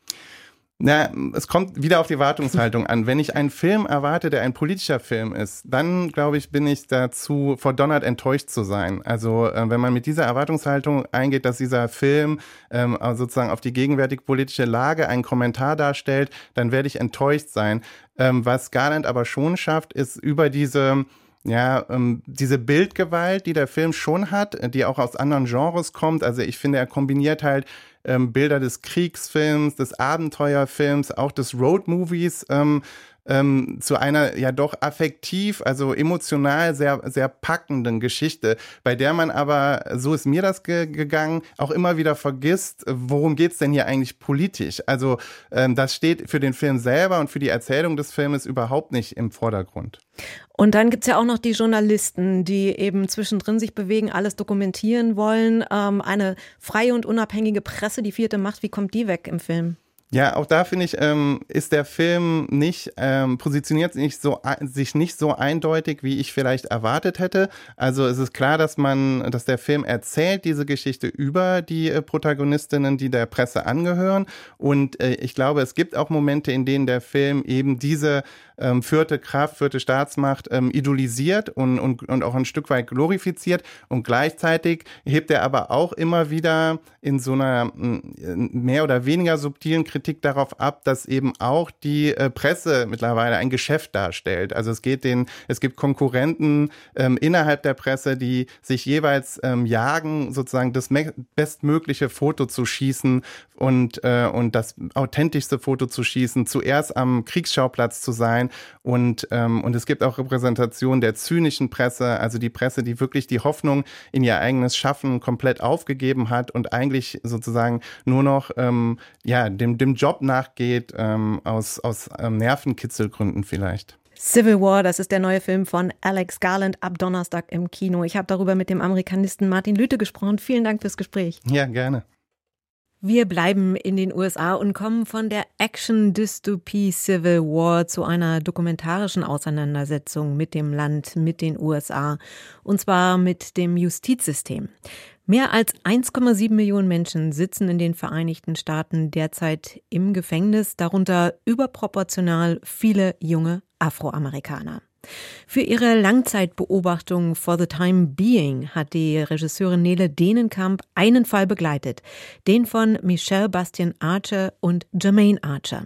Na, es kommt wieder auf die Erwartungshaltung an. Wenn ich einen Film erwarte, der ein politischer Film ist, dann, glaube ich, bin ich dazu verdonnert, enttäuscht zu sein. Also äh, wenn man mit dieser Erwartungshaltung eingeht, dass dieser Film ähm, sozusagen auf die gegenwärtige politische Lage einen Kommentar darstellt, dann werde ich enttäuscht sein. Ähm, was Garland aber schon schafft, ist über diese Ja, ähm, diese Bildgewalt, die der Film schon hat, die auch aus anderen Genres kommt. Also ich finde, er kombiniert halt ähm, Bilder des Kriegsfilms, des Abenteuerfilms, auch des Roadmovies ähm, ähm, zu einer ja doch affektiv, also emotional sehr, sehr packenden Geschichte, bei der man aber, so ist mir das ge- gegangen, auch immer wieder vergisst, worum geht's denn hier eigentlich politisch? Also ähm, das steht für den Film selber und für die Erzählung des Filmes überhaupt nicht im Vordergrund. Und dann gibt's ja auch noch die Journalisten, die eben zwischendrin sich bewegen, alles dokumentieren wollen. Ähm, eine freie und unabhängige Presse, die vierte Macht, wie kommt die weg im Film? Ja, auch da finde ich, ähm, ist der Film nicht, ähm, positioniert nicht so, sich nicht so eindeutig, wie ich vielleicht erwartet hätte. Also es ist klar, dass man, dass der Film erzählt diese Geschichte über die äh, Protagonistinnen, die der Presse angehören. Und äh, ich glaube, es gibt auch Momente, in denen der Film eben diese ähm, vierte Kraft, vierte Staatsmacht ähm, idolisiert und, und, und auch ein Stück weit glorifiziert. Und gleichzeitig hebt er aber auch immer wieder in so einer m, mehr oder weniger subtilen Kritik darauf ab, dass eben auch die äh, Presse mittlerweile ein Geschäft darstellt. Also es geht den, es gibt Konkurrenten ähm, innerhalb der Presse, die sich jeweils ähm, jagen, sozusagen das me- bestmögliche Foto zu schießen und äh, und das authentischste Foto zu schießen, zuerst am Kriegsschauplatz zu sein und ähm, und es gibt auch Repräsentationen der zynischen Presse, also die Presse, die wirklich die Hoffnung in ihr eigenes Schaffen komplett aufgegeben hat und eigentlich sozusagen nur noch ähm, ja dem dem Job nachgeht, ähm, aus, aus ähm, Nervenkitzelgründen vielleicht. Civil War, das ist der neue Film von Alex Garland, ab Donnerstag im Kino. Ich habe darüber mit dem Amerikanisten Martin Lüthe gesprochen. Vielen Dank fürs Gespräch. Ja, gerne. Wir bleiben in den U S A und kommen von der Action-Dystopie Civil War zu einer dokumentarischen Auseinandersetzung mit dem Land, mit den U S A, und zwar mit dem Justizsystem. Mehr als eins Komma sieben Millionen Menschen sitzen in den Vereinigten Staaten derzeit im Gefängnis, darunter überproportional viele junge Afroamerikaner. Für ihre Langzeitbeobachtung For the Time Being hat die Regisseurin Nele Denenkamp einen Fall begleitet, den von Michelle Bastian Archer und Jermaine Archer.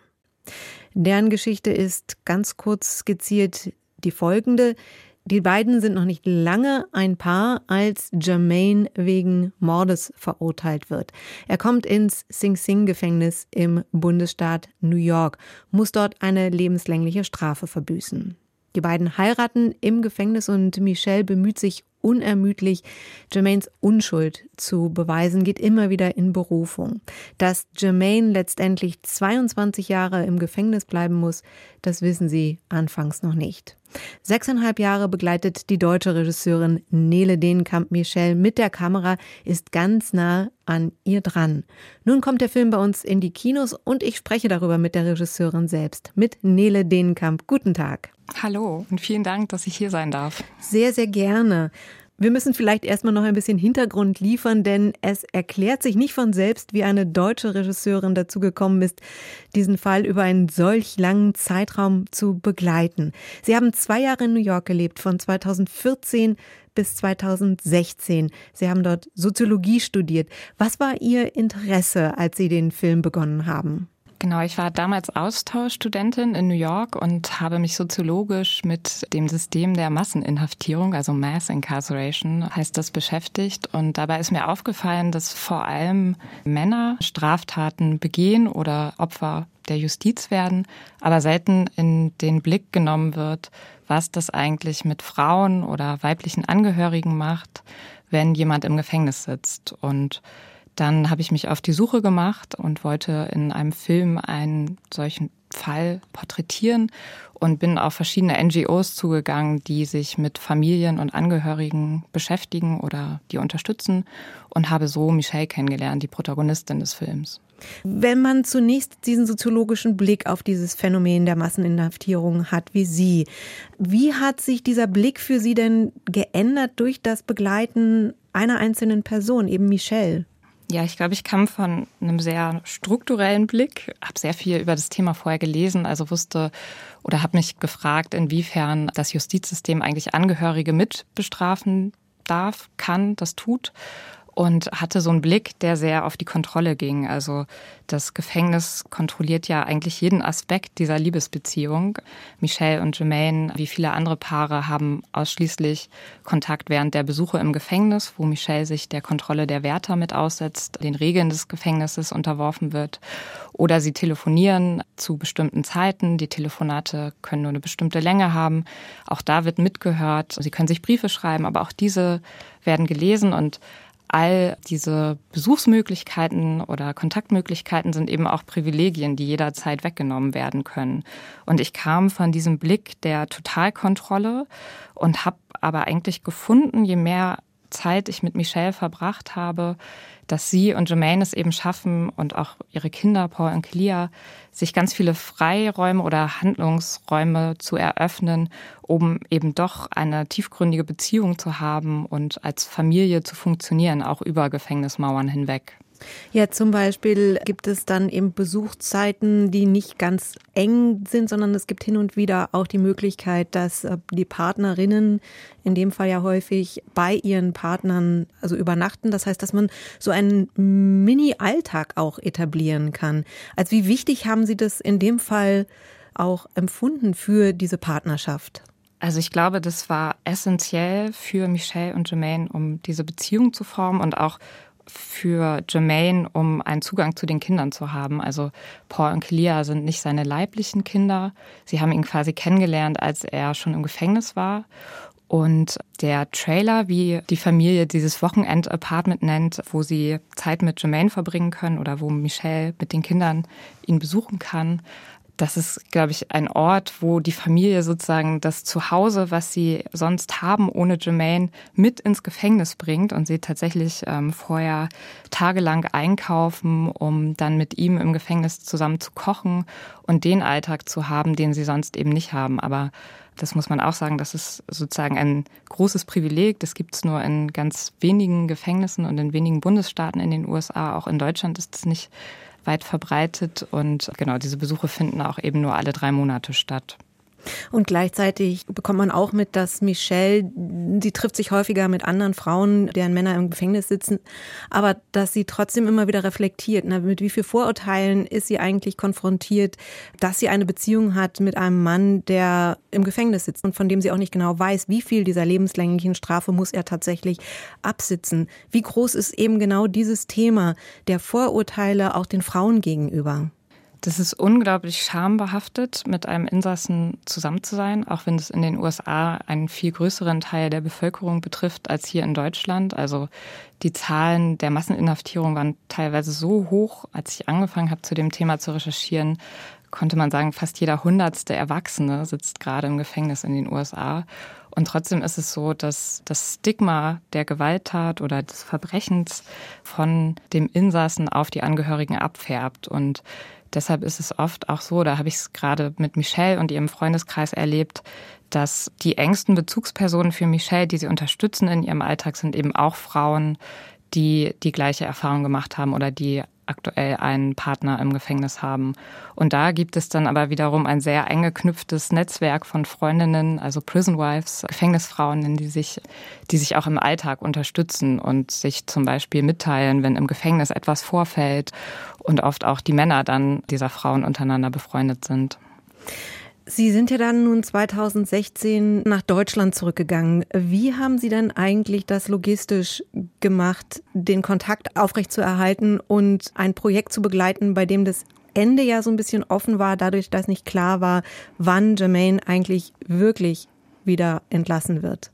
Deren Geschichte ist ganz kurz skizziert die folgende. Die beiden sind noch nicht lange ein Paar, als Jermaine wegen Mordes verurteilt wird. Er kommt ins Sing Sing-Gefängnis im Bundesstaat New York, muss dort eine lebenslängliche Strafe verbüßen. Die beiden heiraten im Gefängnis und Michelle bemüht sich unermüdlich, Jermaines Unschuld zu beweisen, geht immer wieder in Berufung. Dass Jermaine letztendlich zweiundzwanzig Jahre im Gefängnis bleiben muss, das wissen sie anfangs noch nicht. Sechseinhalb Jahre begleitet die deutsche Regisseurin Nele Denenkamp Michelle mit der Kamera, ist ganz nah an ihr dran. Nun kommt der Film bei uns in die Kinos und ich spreche darüber mit der Regisseurin selbst, mit Nele Denenkamp. Guten Tag. Hallo und vielen Dank, dass ich hier sein darf. Sehr, sehr gerne. Wir müssen vielleicht erstmal noch ein bisschen Hintergrund liefern, denn es erklärt sich nicht von selbst, wie eine deutsche Regisseurin dazu gekommen ist, diesen Fall über einen solch langen Zeitraum zu begleiten. Sie haben zwei Jahre in New York gelebt, von zweitausendvierzehn bis zweitausendsechzehn. Sie haben dort Soziologie studiert. Was war Ihr Interesse, als Sie den Film begonnen haben? Genau, ich war damals Austauschstudentin in New York und habe mich soziologisch mit dem System der Masseninhaftierung, also Mass Incarceration heißt das, beschäftigt. Und dabei ist mir aufgefallen, dass vor allem Männer Straftaten begehen oder Opfer der Justiz werden, aber selten in den Blick genommen wird, was das eigentlich mit Frauen oder weiblichen Angehörigen macht, wenn jemand im Gefängnis sitzt. Und dann habe ich mich auf die Suche gemacht und wollte in einem Film einen solchen Fall porträtieren und bin auf verschiedene N G Os zugegangen, die sich mit Familien und Angehörigen beschäftigen oder die unterstützen und habe so Michelle kennengelernt, die Protagonistin des Films. Wenn man zunächst diesen soziologischen Blick auf dieses Phänomen der Masseninhaftierung hat wie Sie, wie hat sich dieser Blick für Sie denn geändert durch das Begleiten einer einzelnen Person, eben Michelle? Ja, ich glaube, ich kam von einem sehr strukturellen Blick, habe sehr viel über das Thema vorher gelesen, also wusste oder habe mich gefragt, inwiefern das Justizsystem eigentlich Angehörige mitbestrafen darf, kann, das tut. Und hatte so einen Blick, der sehr auf die Kontrolle ging. Also das Gefängnis kontrolliert ja eigentlich jeden Aspekt dieser Liebesbeziehung. Michelle und Jermaine, wie viele andere Paare, haben ausschließlich Kontakt während der Besuche im Gefängnis, wo Michelle sich der Kontrolle der Wärter mit aussetzt, den Regeln des Gefängnisses unterworfen wird. Oder sie telefonieren zu bestimmten Zeiten. Die Telefonate können nur eine bestimmte Länge haben. Auch da wird mitgehört. Sie können sich Briefe schreiben, aber auch diese werden gelesen und all diese Besuchsmöglichkeiten oder Kontaktmöglichkeiten sind eben auch Privilegien, die jederzeit weggenommen werden können. Und ich kam von diesem Blick der Totalkontrolle und habe aber eigentlich gefunden, je mehr Zeit ich mit Michelle verbracht habe, dass sie und Jermaine es eben schaffen und auch ihre Kinder, Paul und Clea, sich ganz viele Freiräume oder Handlungsräume zu eröffnen, um eben doch eine tiefgründige Beziehung zu haben und als Familie zu funktionieren, auch über Gefängnismauern hinweg. Ja, zum Beispiel gibt es dann eben Besuchszeiten, die nicht ganz eng sind, sondern es gibt hin und wieder auch die Möglichkeit, dass die Partnerinnen, in dem Fall ja häufig, bei ihren Partnern also übernachten. Das heißt, dass man so einen Mini-Alltag auch etablieren kann. Also wie wichtig haben Sie das in dem Fall auch empfunden für diese Partnerschaft? Also ich glaube, das war essentiell für Michelle und Jermaine, um diese Beziehung zu formen und auch für Jermaine, um einen Zugang zu den Kindern zu haben. Also Paul und Clea sind nicht seine leiblichen Kinder. Sie haben ihn quasi kennengelernt, als er schon im Gefängnis war. Und der Trailer, wie die Familie dieses Wochenend-Apartment nennt, wo sie Zeit mit Jermaine verbringen können oder wo Michelle mit den Kindern ihn besuchen kann, das ist, glaube ich, ein Ort, wo die Familie sozusagen das Zuhause, was sie sonst haben ohne Jermaine, mit ins Gefängnis bringt und sie tatsächlich ähm, vorher tagelang einkaufen, um dann mit ihm im Gefängnis zusammen zu kochen und den Alltag zu haben, den sie sonst eben nicht haben. Aber das muss man auch sagen, das ist sozusagen ein großes Privileg. Das gibt es nur in ganz wenigen Gefängnissen und in wenigen Bundesstaaten in den U S A. Auch in Deutschland ist es nicht weit verbreitet und genau, diese Besuche finden auch eben nur alle drei Monate statt. Und gleichzeitig bekommt man auch mit, dass Michelle, sie trifft sich häufiger mit anderen Frauen, deren Männer im Gefängnis sitzen, aber dass sie trotzdem immer wieder reflektiert, na, mit wie vielen Vorurteilen ist sie eigentlich konfrontiert, dass sie eine Beziehung hat mit einem Mann, der im Gefängnis sitzt und von dem sie auch nicht genau weiß, wie viel dieser lebenslänglichen Strafe muss er tatsächlich absitzen. Wie groß ist eben genau dieses Thema der Vorurteile auch den Frauen gegenüber? Das ist unglaublich schambehaftet, mit einem Insassen zusammen zu sein, auch wenn es in den U S A einen viel größeren Teil der Bevölkerung betrifft als hier in Deutschland. Also die Zahlen der Masseninhaftierung waren teilweise so hoch, als ich angefangen habe, zu dem Thema zu recherchieren, konnte man sagen, fast jeder hundertste Erwachsene sitzt gerade im Gefängnis in den U S A. Und trotzdem ist es so, dass das Stigma der Gewalttat oder des Verbrechens von dem Insassen auf die Angehörigen abfärbt. Und deshalb ist es oft auch so, da habe ich es gerade mit Michelle und ihrem Freundeskreis erlebt, dass die engsten Bezugspersonen für Michelle, die sie unterstützen in ihrem Alltag, sind eben auch Frauen, die die gleiche Erfahrung gemacht haben oder die aktuell einen Partner im Gefängnis haben. Und da gibt es dann aber wiederum ein sehr eng geknüpftes Netzwerk von Freundinnen, also Prison Wives, Gefängnisfrauen, die sich, die sich auch im Alltag unterstützen und sich zum Beispiel mitteilen, wenn im Gefängnis etwas vorfällt und oft auch die Männer dann dieser Frauen untereinander befreundet sind. Sie sind ja dann nun zweitausendsechzehn nach Deutschland zurückgegangen. Wie haben Sie dann eigentlich das logistisch gemacht, den Kontakt aufrechtzuerhalten und ein Projekt zu begleiten, bei dem das Ende ja so ein bisschen offen war, dadurch, dass nicht klar war, wann Jermaine eigentlich wirklich wieder entlassen wird?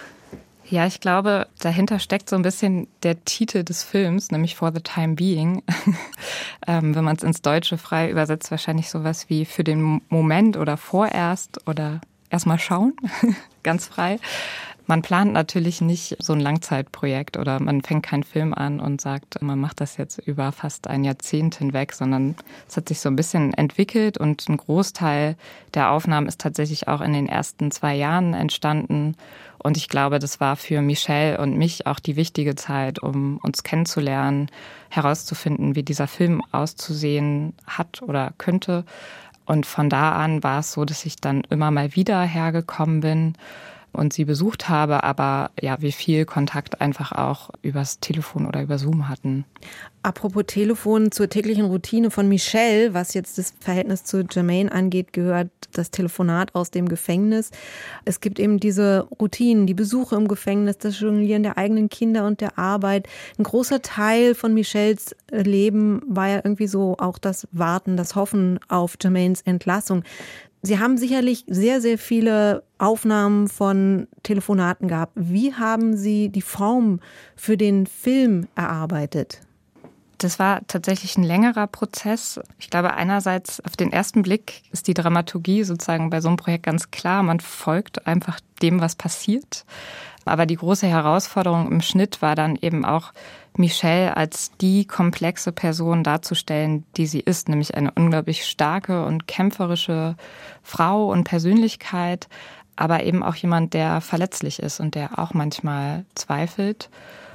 Ja, ich glaube, dahinter steckt so ein bisschen der Titel des Films, nämlich For the Time Being. ähm, wenn man es ins Deutsche frei übersetzt, wahrscheinlich sowas wie für den Moment oder vorerst oder erstmal schauen, ganz frei. Man plant natürlich nicht so ein Langzeitprojekt oder man fängt keinen Film an und sagt, man macht das jetzt über fast ein Jahrzehnt hinweg, sondern es hat sich so ein bisschen entwickelt und ein Großteil der Aufnahmen ist tatsächlich auch in den ersten zwei Jahren entstanden. Und ich glaube, das war für Michelle und mich auch die wichtige Zeit, um uns kennenzulernen, herauszufinden, wie dieser Film auszusehen hat oder könnte. Und von da an war es so, dass ich dann immer mal wieder hergekommen bin und sie besucht habe, aber ja, wir viel Kontakt einfach auch übers Telefon oder über Zoom hatten. Apropos Telefon, zur täglichen Routine von Michelle, was jetzt das Verhältnis zu Jermaine angeht, gehört das Telefonat aus dem Gefängnis. Es gibt eben diese Routinen, die Besuche im Gefängnis, das Jonglieren der eigenen Kinder und der Arbeit. Ein großer Teil von Michelles Leben war ja irgendwie so auch das Warten, das Hoffen auf Jermaines Entlassung. Sie haben sicherlich sehr, sehr viele Aufnahmen von Telefonaten gehabt. Wie haben Sie die Form für den Film erarbeitet? Das war tatsächlich ein längerer Prozess. Ich glaube, einerseits auf den ersten Blick ist die Dramaturgie sozusagen bei so einem Projekt ganz klar. Man folgt einfach dem, was passiert. Aber die große Herausforderung im Schnitt war dann eben auch, Michelle als die komplexe Person darzustellen, die sie ist, nämlich eine unglaublich starke und kämpferische Frau und Persönlichkeit, aber eben auch jemand, der verletzlich ist und der auch manchmal zweifelt.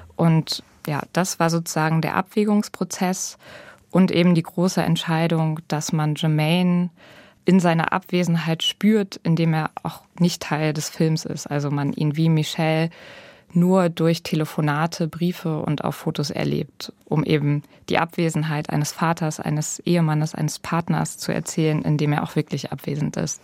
Und ja, das war sozusagen der Abwägungsprozess und eben die große Entscheidung, dass man Jermaine in seiner Abwesenheit spürt, indem er auch nicht Teil des Films ist. Also man ihn wie Michelle nur durch Telefonate, Briefe und auf Fotos erlebt, um eben die Abwesenheit eines Vaters, eines Ehemannes, eines Partners zu erzählen, indem er auch wirklich abwesend ist.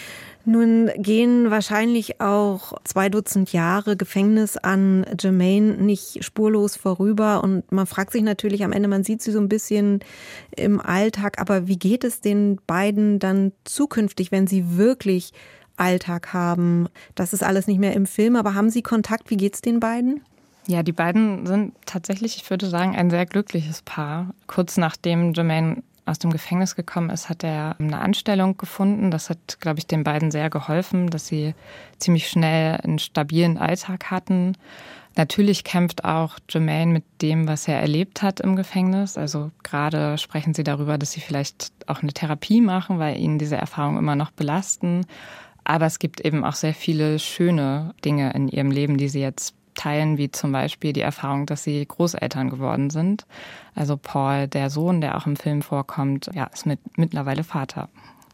Nun gehen wahrscheinlich auch zwei Dutzend Jahre Gefängnis an Jermaine nicht spurlos vorüber und man fragt sich natürlich am Ende, man sieht sie so ein bisschen im Alltag, aber wie geht es den beiden dann zukünftig, wenn sie wirklich Alltag haben? Das ist alles nicht mehr im Film, aber haben Sie Kontakt? Wie geht's den beiden? Ja, die beiden sind tatsächlich, ich würde sagen, ein sehr glückliches Paar. Kurz nachdem Jermaine aus dem Gefängnis gekommen ist, hat er eine Anstellung gefunden. Das hat, glaube ich, den beiden sehr geholfen, dass sie ziemlich schnell einen stabilen Alltag hatten. Natürlich kämpft auch Jermaine mit dem, was er erlebt hat im Gefängnis. Also gerade sprechen sie darüber, dass sie vielleicht auch eine Therapie machen, weil ihnen diese Erfahrungen immer noch belasten. Aber es gibt eben auch sehr viele schöne Dinge in ihrem Leben, die sie jetzt teilen, wie zum Beispiel die Erfahrung, dass sie Großeltern geworden sind. Also Paul, der Sohn, der auch im Film vorkommt, ja, ist mit, mittlerweile Vater.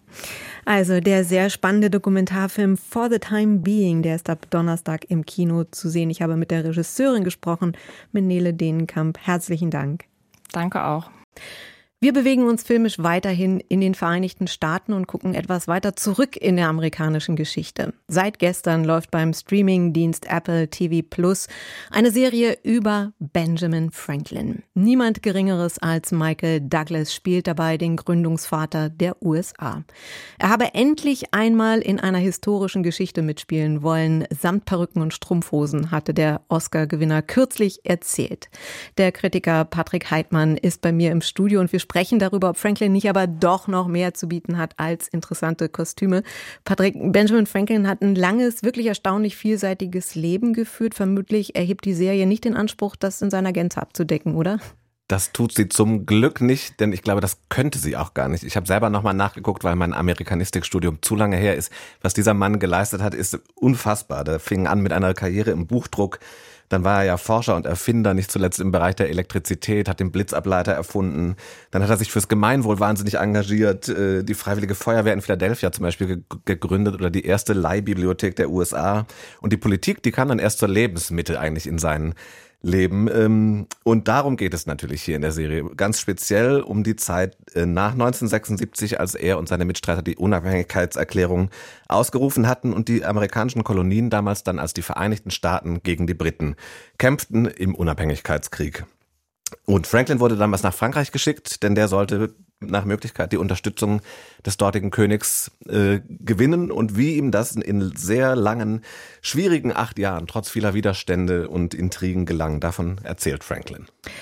Also der sehr spannende Dokumentarfilm For the Time Being, der ist ab Donnerstag im Kino zu sehen. Ich habe mit der Regisseurin gesprochen, mit Nele Denenkamp. Herzlichen Dank. Danke auch. Wir bewegen uns filmisch weiterhin in den Vereinigten Staaten und gucken etwas weiter zurück in der amerikanischen Geschichte. Seit gestern läuft beim Streamingdienst Apple T V Plus eine Serie über Benjamin Franklin. Niemand Geringeres als Michael Douglas spielt dabei den Gründungsvater der U S A. Er habe endlich einmal in einer historischen Geschichte mitspielen wollen. Samt Perücken und Strumpfhosen, hatte der Oscar-Gewinner kürzlich erzählt. Der Kritiker Patrick Heitmann ist bei mir im Studio und wir sprechen darüber, ob Franklin nicht aber doch noch mehr zu bieten hat als interessante Kostüme. Patrick, Benjamin Franklin hat ein langes, wirklich erstaunlich vielseitiges Leben geführt. Vermutlich erhebt die Serie nicht den Anspruch, das in seiner Gänze abzudecken, oder? Das tut sie zum Glück nicht, denn ich glaube, das könnte sie auch gar nicht. Ich habe selber nochmal nachgeguckt, weil mein Amerikanistikstudium zu lange her ist. Was dieser Mann geleistet hat, ist unfassbar. Der fing an mit einer Karriere im Buchdruck, Dann war er ja Forscher und Erfinder, nicht zuletzt im Bereich der Elektrizität, hat den Blitzableiter erfunden. Dann hat er sich fürs Gemeinwohl wahnsinnig engagiert, die Freiwillige Feuerwehr in Philadelphia zum Beispiel gegründet oder die erste Leihbibliothek der U S A. Und die Politik, die kam dann erst zur Lebensmittel eigentlich in seinen Leben. Und darum geht es natürlich hier in der Serie. Ganz speziell um die Zeit nach neunzehnhundertsechsundsiebzig, als er und seine Mitstreiter die Unabhängigkeitserklärung ausgerufen hatten und die amerikanischen Kolonien damals dann als die Vereinigten Staaten gegen die Briten kämpften im Unabhängigkeitskrieg. Und Franklin wurde damals nach Frankreich geschickt, denn der sollte nach Möglichkeit die Unterstützung des dortigen Königs äh, gewinnen und wie ihm das in sehr langen, schwierigen acht Jahren trotz vieler Widerstände und Intrigen gelang. Davon erzählt Franklin.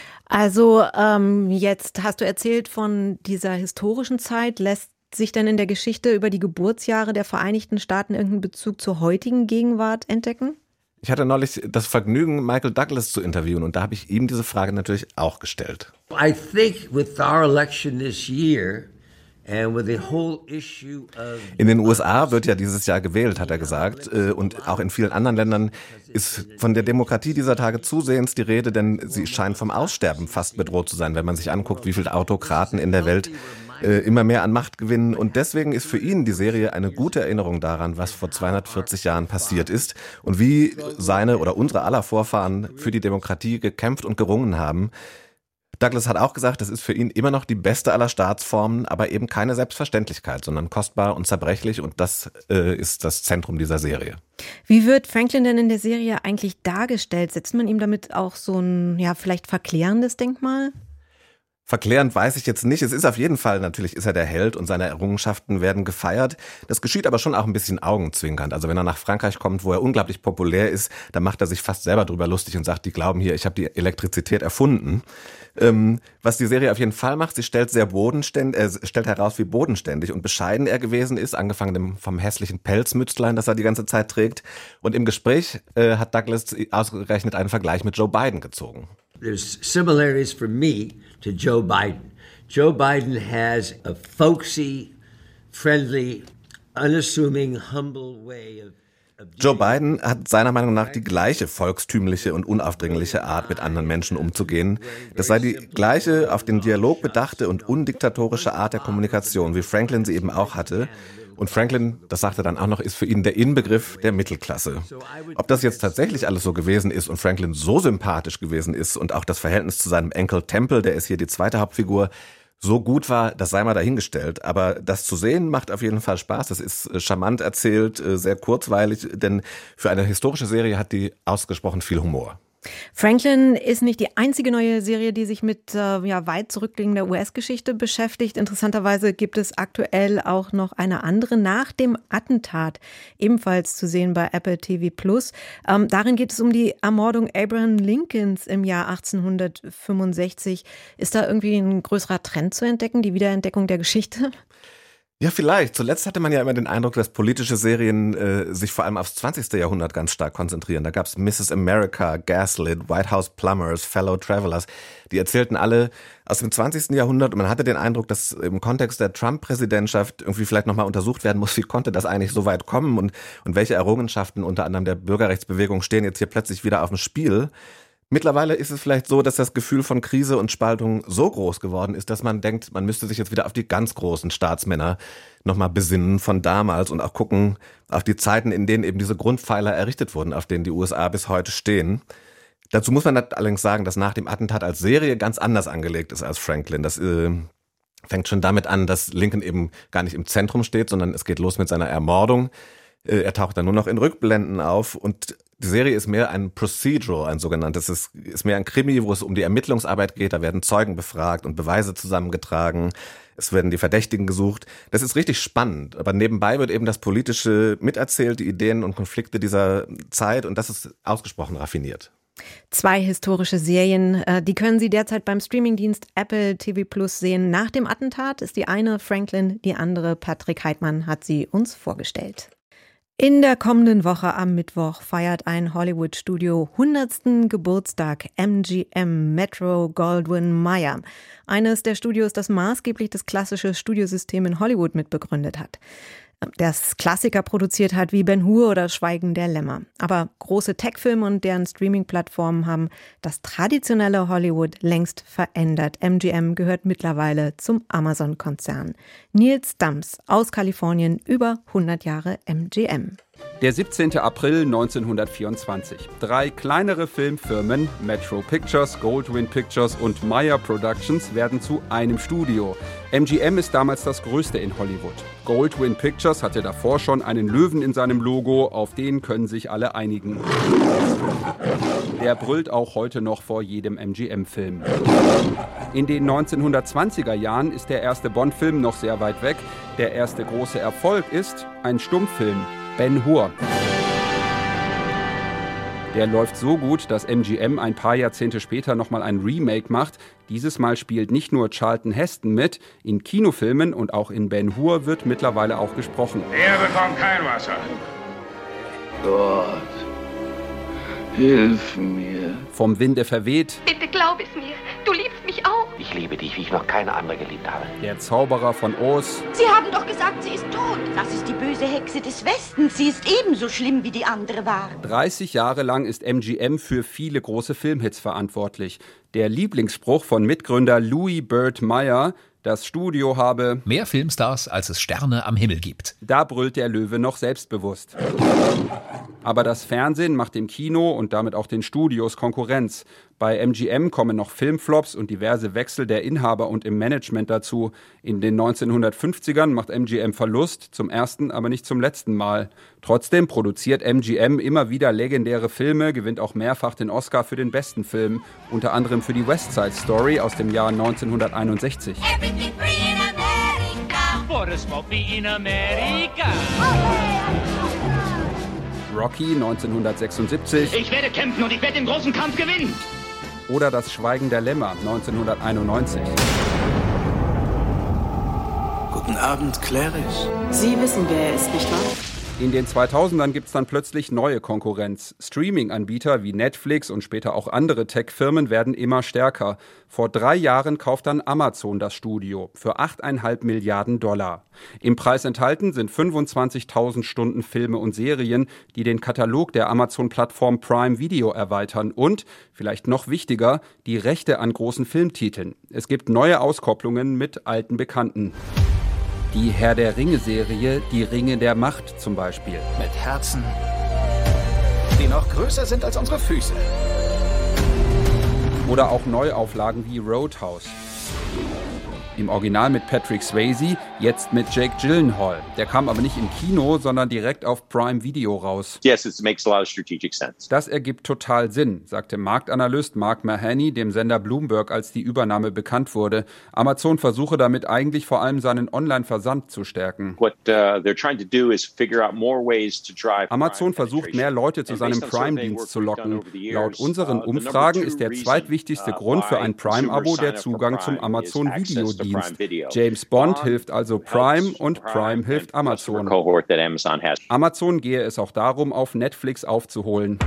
Also ähm, jetzt hast du erzählt von dieser historischen Zeit. Lässt sich denn in der Geschichte über die Geburtsjahre der Vereinigten Staaten irgendeinen Bezug zur heutigen Gegenwart entdecken? Ich hatte neulich das Vergnügen, Michael Douglas zu interviewen und da habe ich ihm diese Frage natürlich auch gestellt. I think with our election this year and with the whole issue of In den U S A wird ja dieses Jahr gewählt, hat er gesagt, und auch in vielen anderen Ländern ist von der Demokratie dieser Tage zusehends die Rede, denn sie scheint vom Aussterben fast bedroht zu sein, wenn man sich anguckt, wie viele Autokraten in der Welt immer mehr an Macht gewinnen. Und deswegen ist für ihn die Serie eine gute Erinnerung daran, was vor zweihundertvierzig Jahren passiert ist und wie seine oder unsere aller Vorfahren für die Demokratie gekämpft und gerungen haben. Douglas hat auch gesagt, das ist für ihn immer noch die beste aller Staatsformen, aber eben keine Selbstverständlichkeit, sondern kostbar und zerbrechlich und das äh, ist das Zentrum dieser Serie. Wie wird Franklin denn in der Serie eigentlich dargestellt? Setzt man ihm damit auch so ein, ja, vielleicht verklärendes Denkmal? Verklärend weiß ich jetzt nicht. Es ist auf jeden Fall, natürlich ist er der Held und seine Errungenschaften werden gefeiert. Das geschieht aber schon auch ein bisschen augenzwinkernd. Also wenn er nach Frankreich kommt, wo er unglaublich populär ist, dann macht er sich fast selber drüber lustig und sagt, die glauben hier, ich habe die Elektrizität erfunden. Ähm, was die Serie auf jeden Fall macht, sie stellt sehr bodenständig, äh, stellt heraus, wie bodenständig und bescheiden er gewesen ist, angefangen vom hässlichen Pelzmützlein, das er die ganze Zeit trägt. Und im Gespräch äh, hat Douglas ausgerechnet einen Vergleich mit Joe Biden gezogen. There's similarities for me to Joe Biden. Joe Biden has a folksy, friendly, unassuming, humble way of Joe Biden hat seiner Meinung nach die gleiche volkstümliche und unaufdringliche Art, mit anderen Menschen umzugehen. Das sei die gleiche, auf den Dialog bedachte und undiktatorische Art der Kommunikation, wie Franklin sie eben auch hatte. Und Franklin, das sagt er dann auch noch, ist für ihn der Inbegriff der Mittelklasse. Ob das jetzt tatsächlich alles so gewesen ist und Franklin so sympathisch gewesen ist und auch das Verhältnis zu seinem Enkel Temple, der ist hier die zweite Hauptfigur, so gut war, das sei mal dahingestellt. Aber das zu sehen macht auf jeden Fall Spaß. Das ist charmant erzählt, sehr kurzweilig, denn für eine historische Serie hat die ausgesprochen viel Humor. Franklin ist nicht die einzige neue Serie, die sich mit äh, ja, weit zurückliegender U S-Geschichte beschäftigt. Interessanterweise gibt es aktuell auch noch eine andere nach dem Attentat, ebenfalls zu sehen bei Apple T V Plus. Ähm, darin geht es um die Ermordung Abraham Lincolns im Jahr achtzehnhundertfünfundsechzig. Ist da irgendwie ein größerer Trend zu entdecken, die Wiederentdeckung der Geschichte? Ja, vielleicht. Zuletzt hatte man ja immer den Eindruck, dass politische Serien äh, sich vor allem aufs zwanzigste Jahrhundert ganz stark konzentrieren. Da gab's Missus America, Gaslit, White House Plumbers, Fellow Travelers. Die erzählten alle aus dem zwanzigsten Jahrhundert und man hatte den Eindruck, dass im Kontext der Trump-Präsidentschaft irgendwie vielleicht nochmal untersucht werden muss, wie konnte das eigentlich so weit kommen und, und welche Errungenschaften unter anderem der Bürgerrechtsbewegung stehen jetzt hier plötzlich wieder auf dem Spiel. Mittlerweile ist es vielleicht so, dass das Gefühl von Krise und Spaltung so groß geworden ist, dass man denkt, man müsste sich jetzt wieder auf die ganz großen Staatsmänner nochmal besinnen von damals und auch gucken auf die Zeiten, in denen eben diese Grundpfeiler errichtet wurden, auf denen die U S A bis heute stehen. Dazu muss man allerdings sagen, dass nach dem Attentat als Serie ganz anders angelegt ist als Franklin. Das äh, fängt schon damit an, dass Lincoln eben gar nicht im Zentrum steht, sondern es geht los mit seiner Ermordung. Äh, er taucht dann nur noch in Rückblenden auf und die Serie ist mehr ein Procedural, ein sogenanntes. Es ist mehr ein Krimi, wo es um die Ermittlungsarbeit geht. Da werden Zeugen befragt und Beweise zusammengetragen. Es werden die Verdächtigen gesucht. Das ist richtig spannend. Aber nebenbei wird eben das Politische miterzählt, die Ideen und Konflikte dieser Zeit. Und das ist ausgesprochen raffiniert. Zwei historische Serien, die können Sie derzeit beim Streamingdienst Apple T V Plus sehen. Nach dem Attentat ist die eine Franklin, die andere Patrick Heitmann hat sie uns vorgestellt. In der kommenden Woche am Mittwoch feiert ein Hollywood-Studio hundertsten Geburtstag, M G M, Metro-Goldwyn-Mayer. Eines der Studios, das maßgeblich das klassische Studiosystem in Hollywood mitbegründet hat. das Klassiker produziert hat wie Ben-Hur oder Schweigen der Lämmer. Aber große Tech-Filme und deren Streaming-Plattformen haben das traditionelle Hollywood längst verändert. M G M gehört mittlerweile zum Amazon-Konzern. Nils Dams aus Kalifornien, über hundert Jahre M G M. Der siebzehnten April neunzehnhundertvierundzwanzig. Drei kleinere Filmfirmen, Metro Pictures, Goldwyn Pictures und Meyer Productions, werden zu einem Studio. M G M ist damals das größte in Hollywood. Goldwyn Pictures hatte davor schon einen Löwen in seinem Logo, auf den können sich alle einigen. Der brüllt auch heute noch vor jedem M G M-Film. In den neunzehnhundertzwanziger Jahren ist der erste Bond-Film noch sehr weit weg. Der erste große Erfolg ist ein Stummfilm, Ben-Hur. Der läuft so gut, dass M G M ein paar Jahrzehnte später nochmal ein Remake macht. Dieses Mal spielt nicht nur Charlton Heston mit, in Kinofilmen und auch in Ben-Hur wird mittlerweile auch gesprochen. Er bekommt kein Wasser. Gott, hilf mir. Vom Winde verweht. Bitte glaub es mir, du liebst mich auch. Ich liebe dich, wie ich noch keine andere geliebt habe. Der Zauberer von Oz. Sie haben doch gesagt, sie ist tot. Das ist die böse Hexe des Westens. Sie ist ebenso schlimm, wie die andere war. dreißig Jahre lang ist M G M für viele große Filmhits verantwortlich. Der Lieblingsspruch von Mitgründer Louis Burt Meyer: Das Studio habe mehr Filmstars, als es Sterne am Himmel gibt. Da brüllt der Löwe noch selbstbewusst. Aber das Fernsehen macht dem Kino und damit auch den Studios Konkurrenz. Bei M G M kommen noch Filmflops und diverse Wechsel der Inhaber und im Management dazu. In den neunzehnhundertfünfzigern macht M G M Verlust, zum ersten, aber nicht zum letzten Mal. Trotzdem produziert M G M immer wieder legendäre Filme, gewinnt auch mehrfach den Oscar für den besten Film, unter anderem für die West Side Story aus dem Jahr neunzehnhunderteinundsechzig. Rocky neunzehnhundertsechsundsiebzig. Ich werde kämpfen und ich werde den großen Kampf gewinnen. Oder das Schweigen der Lämmer neunzehnhunderteinundneunzig. Guten Abend, Clarice. Sie wissen, wer er ist, nicht wahr? In den zweitausendern gibt es dann plötzlich neue Konkurrenz. Streaming-Anbieter wie Netflix und später auch andere Tech-Firmen werden immer stärker. Vor drei Jahren kauft dann Amazon das Studio für acht Komma fünf Milliarden Dollar. Im Preis enthalten sind fünfundzwanzigtausend Stunden Filme und Serien, die den Katalog der Amazon-Plattform Prime Video erweitern und, vielleicht noch wichtiger, die Rechte an großen Filmtiteln. Es gibt neue Auskopplungen mit alten Bekannten. Die Herr der Ringe-Serie, die Ringe der Macht zum Beispiel. Mit Herzen, die noch größer sind als unsere Füße. Oder auch Neuauflagen wie Roadhouse. Im Original mit Patrick Swayze, jetzt mit Jake Gyllenhaal. Der kam aber nicht im Kino, sondern direkt auf Prime Video raus. Yes, it makes a lot of strategic sense. Das ergibt total Sinn, sagte Marktanalyst Mark Mahaney dem Sender Bloomberg, als die Übernahme bekannt wurde. Amazon versuche damit eigentlich vor allem seinen Online-Versand zu stärken. What uh, they're trying to do is figure out more ways to drive. Amazon versucht, mehr Leute zu seinem Prime-Dienst zu locken. Laut unseren Umfragen ist der zweitwichtigste Grund für ein Prime-Abo der Zugang zum Amazon-Videodienst. James Bond hilft also Prime und Prime hilft Amazon. Amazon gehe es auch darum, auf Netflix aufzuholen.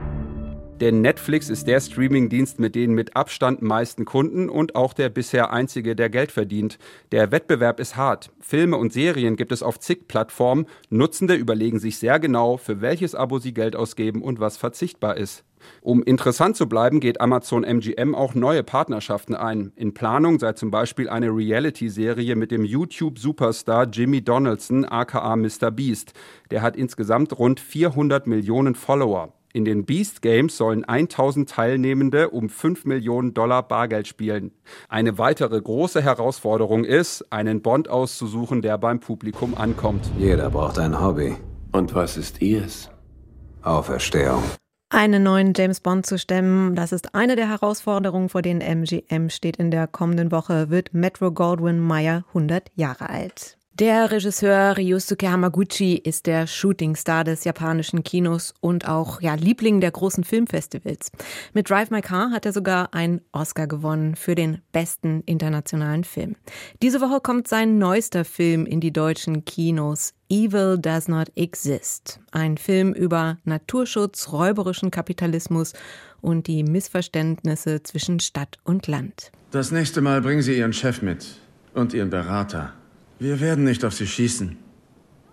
Denn Netflix ist der Streamingdienst mit den mit Abstand meisten Kunden und auch der bisher einzige, der Geld verdient. Der Wettbewerb ist hart. Filme und Serien gibt es auf zig Plattformen. Nutzende überlegen sich sehr genau, für welches Abo sie Geld ausgeben und was verzichtbar ist. Um interessant zu bleiben, geht Amazon M G M auch neue Partnerschaften ein. In Planung sei zum Beispiel eine Reality-Serie mit dem YouTube-Superstar Jimmy Donaldson, aka Mister Beast. Der hat insgesamt rund vierhundert Millionen Follower. In den Beast Games sollen tausend Teilnehmende um fünf Millionen Dollar Bargeld spielen. Eine weitere große Herausforderung ist, einen Bond auszusuchen, der beim Publikum ankommt. Jeder braucht ein Hobby. Und was ist ihrs? Auferstehung. Einen neuen James Bond zu stemmen, das ist eine der Herausforderungen, vor denen M G M steht. In der kommenden Woche wird Metro-Goldwyn-Mayer hundert Jahre alt. Der Regisseur Ryusuke Hamaguchi ist der Shootingstar des japanischen Kinos und auch ja, Liebling der großen Filmfestivals. Mit Drive My Car hat er sogar einen Oscar gewonnen für den besten internationalen Film. Diese Woche kommt sein neuester Film in die deutschen Kinos, Evil Does Not Exist. Ein Film über Naturschutz, räuberischen Kapitalismus und die Missverständnisse zwischen Stadt und Land. Das nächste Mal bringen Sie Ihren Chef mit und Ihren Berater. Wir werden nicht auf Sie schießen.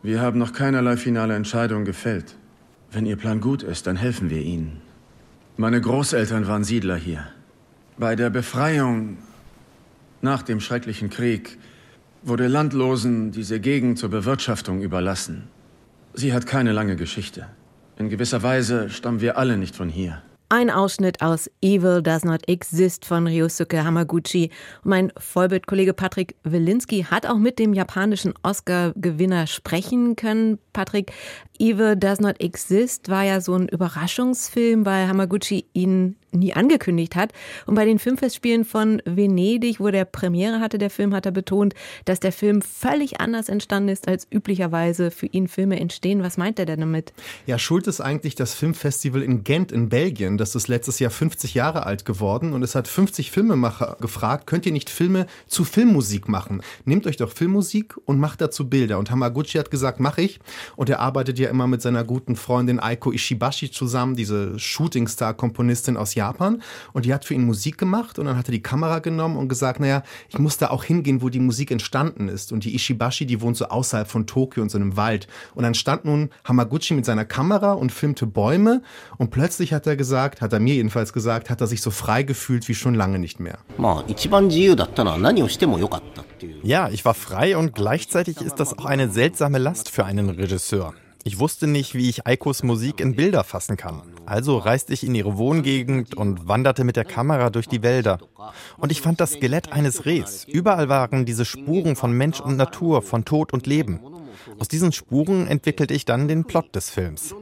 Wir haben noch keinerlei finale Entscheidung gefällt. Wenn Ihr Plan gut ist, dann helfen wir Ihnen. Meine Großeltern waren Siedler hier. Bei der Befreiung nach dem schrecklichen Krieg wurde Landlosen diese Gegend zur Bewirtschaftung überlassen. Sie hat keine lange Geschichte. In gewisser Weise stammen wir alle nicht von hier. Ein Ausschnitt aus Evil Does Not Exist von Ryosuke Hamaguchi. Und mein Vollbildkollege Patrick Wilinski hat auch mit dem japanischen Oscar-Gewinner sprechen können. Patrick, Evil Does Not Exist war ja so ein Überraschungsfilm, weil Hamaguchi ihn nie angekündigt hat. Und bei den Filmfestspielen von Venedig, wo der Premiere hatte, der Film, hat er betont, dass der Film völlig anders entstanden ist, als üblicherweise für ihn Filme entstehen. Was meint er denn damit? Ja, schuld ist eigentlich das Filmfestival in Gent in Belgien. Das ist letztes Jahr fünfzig Jahre alt geworden und es hat fünfzig Filmemacher gefragt, könnt ihr nicht Filme zu Filmmusik machen? Nehmt euch doch Filmmusik und macht dazu Bilder. Und Hamaguchi hat gesagt, mach ich. Und er arbeitet ja immer mit seiner guten Freundin Aiko Ishibashi zusammen, diese Shootingstar-Komponistin aus Japan. Und die hat für ihn Musik gemacht und dann hat er die Kamera genommen und gesagt, naja, ich muss da auch hingehen, wo die Musik entstanden ist. Und die Ishibashi, die wohnt so außerhalb von Tokio in so einem Wald. Und dann stand nun Hamaguchi mit seiner Kamera und filmte Bäume und plötzlich hat er gesagt, hat er mir jedenfalls gesagt, hat er sich so frei gefühlt wie schon lange nicht mehr. Ja, ich war frei und gleichzeitig ist das auch eine seltsame Last für einen Regisseur. Ich wusste nicht, wie ich Aikos Musik in Bilder fassen kann. Also reiste ich in ihre Wohngegend und wanderte mit der Kamera durch die Wälder. Und ich fand das Skelett eines Rehs. Überall waren diese Spuren von Mensch und Natur, von Tod und Leben. Aus diesen Spuren entwickelte ich dann den Plot des Films.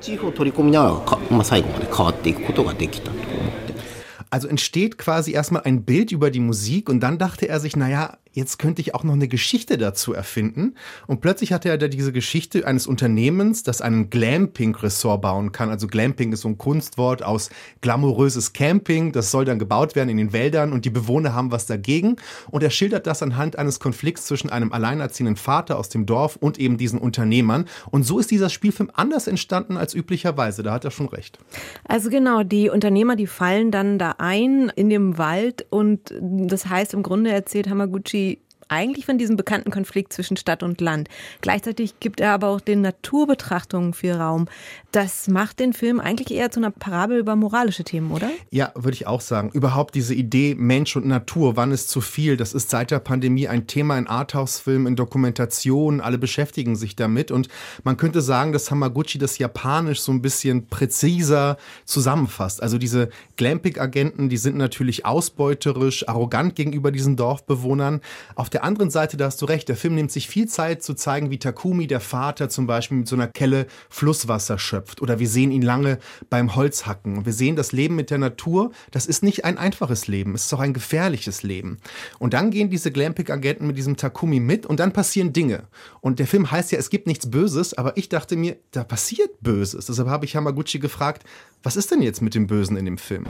Also entsteht quasi erstmal ein Bild über die Musik und dann dachte er sich, naja, jetzt könnte ich auch noch eine Geschichte dazu erfinden. Und plötzlich hatte er da diese Geschichte eines Unternehmens, das einen Glamping-Ressort bauen kann. Also Glamping ist so ein Kunstwort aus glamouröses Camping. Das soll dann gebaut werden in den Wäldern und die Bewohner haben was dagegen. Und er schildert das anhand eines Konflikts zwischen einem alleinerziehenden Vater aus dem Dorf und eben diesen Unternehmern. Und so ist dieser Spielfilm anders entstanden als üblicherweise. Da hat er schon recht. Also genau, die Unternehmer, die fallen dann da ein in dem Wald und das heißt, im Grunde erzählt Hamaguchi eigentlich von diesem bekannten Konflikt zwischen Stadt und Land. Gleichzeitig gibt er aber auch den Naturbetrachtungen viel Raum. Das macht den Film eigentlich eher zu einer Parabel über moralische Themen, oder? Ja, würde ich auch sagen. Überhaupt diese Idee Mensch und Natur, wann ist zu viel? Das ist seit der Pandemie ein Thema in Arthouse-Filmen, in Dokumentationen. Alle beschäftigen sich damit. Und man könnte sagen, dass Hamaguchi das Japanisch so ein bisschen präziser zusammenfasst. Also diese Glamping-Agenten, die sind natürlich ausbeuterisch, arrogant gegenüber diesen Dorfbewohnern. Auf der anderen Seite, da hast du recht, der Film nimmt sich viel Zeit zu zeigen, wie Takumi, der Vater, zum Beispiel mit so einer Kelle Flusswasser schöpft. Oder wir sehen ihn lange beim Holzhacken. Und wir sehen, das Leben mit der Natur, das ist nicht ein einfaches Leben, es ist auch ein gefährliches Leben. Und dann gehen diese Glamping-Agenten mit diesem Takumi mit und dann passieren Dinge. Und der Film heißt ja, es gibt nichts Böses, aber ich dachte mir, da passiert Böses. Deshalb habe ich Hamaguchi gefragt, was ist denn jetzt mit dem Bösen in dem Film?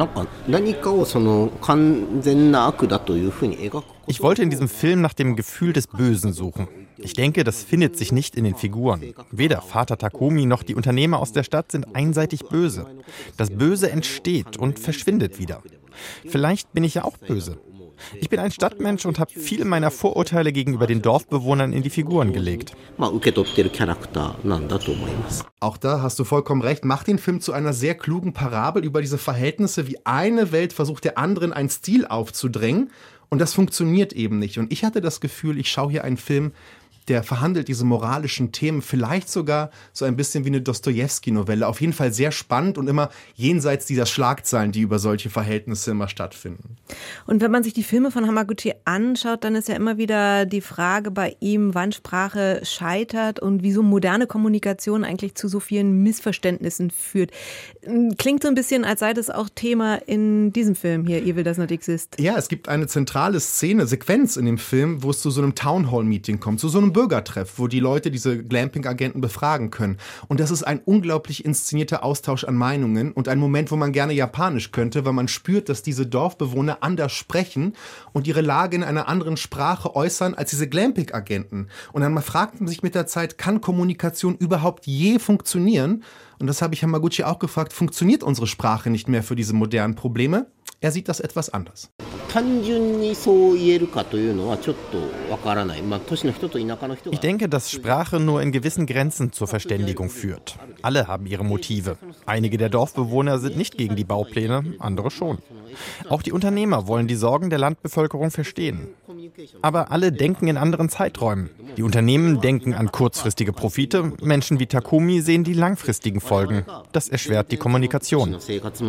Ich wollte in diesem Film nach dem Gefühl des Bösen suchen. Ich denke, das findet sich nicht in den Figuren. Weder Vater Takumi noch die Unternehmer aus der Stadt sind einseitig böse. Das Böse entsteht und verschwindet wieder. Vielleicht bin ich ja auch böse. Ich bin ein Stadtmensch und habe viele meiner Vorurteile gegenüber den Dorfbewohnern in die Figuren gelegt. Auch da hast du vollkommen recht. Mach den Film zu einer sehr klugen Parabel über diese Verhältnisse, wie eine Welt versucht, der anderen einen Stil aufzudrängen. Und das funktioniert eben nicht. Und ich hatte das Gefühl, ich schaue hier einen Film, der verhandelt diese moralischen Themen, vielleicht sogar so ein bisschen wie eine Dostojewski-Novelle. Auf jeden Fall sehr spannend und immer jenseits dieser Schlagzeilen, die über solche Verhältnisse immer stattfinden. Und wenn man sich die Filme von Hamaguchi anschaut, dann ist ja immer wieder die Frage bei ihm, wann Sprache scheitert und wieso moderne Kommunikation eigentlich zu so vielen Missverständnissen führt. Klingt so ein bisschen, als sei das auch Thema in diesem Film hier, Evil Does Not Exist. Ja, es gibt eine zentrale Szene, Sequenz in dem Film, wo es zu so einem Townhall-Meeting kommt, zu so einem Bürgertreff, wo die Leute diese Glamping-Agenten befragen können. Und das ist ein unglaublich inszenierter Austausch an Meinungen und ein Moment, wo man gerne Japanisch könnte, weil man spürt, dass diese Dorfbewohner anders sprechen und ihre Lage in einer anderen Sprache äußern als diese Glamping-Agenten. Und dann fragt man sich mit der Zeit, kann Kommunikation überhaupt je funktionieren? Und das habe ich Hamaguchi auch gefragt, funktioniert unsere Sprache nicht mehr für diese modernen Probleme? Er sieht das etwas anders. Ich denke, dass Sprache nur in gewissen Grenzen zur Verständigung führt. Alle haben ihre Motive. Einige der Dorfbewohner sind nicht gegen die Baupläne, andere schon. Auch die Unternehmer wollen die Sorgen der Landbevölkerung verstehen. Aber alle denken in anderen Zeiträumen. Die Unternehmen denken an kurzfristige Profite, Menschen wie Takumi sehen die langfristigen Folgen. Das erschwert die Kommunikation.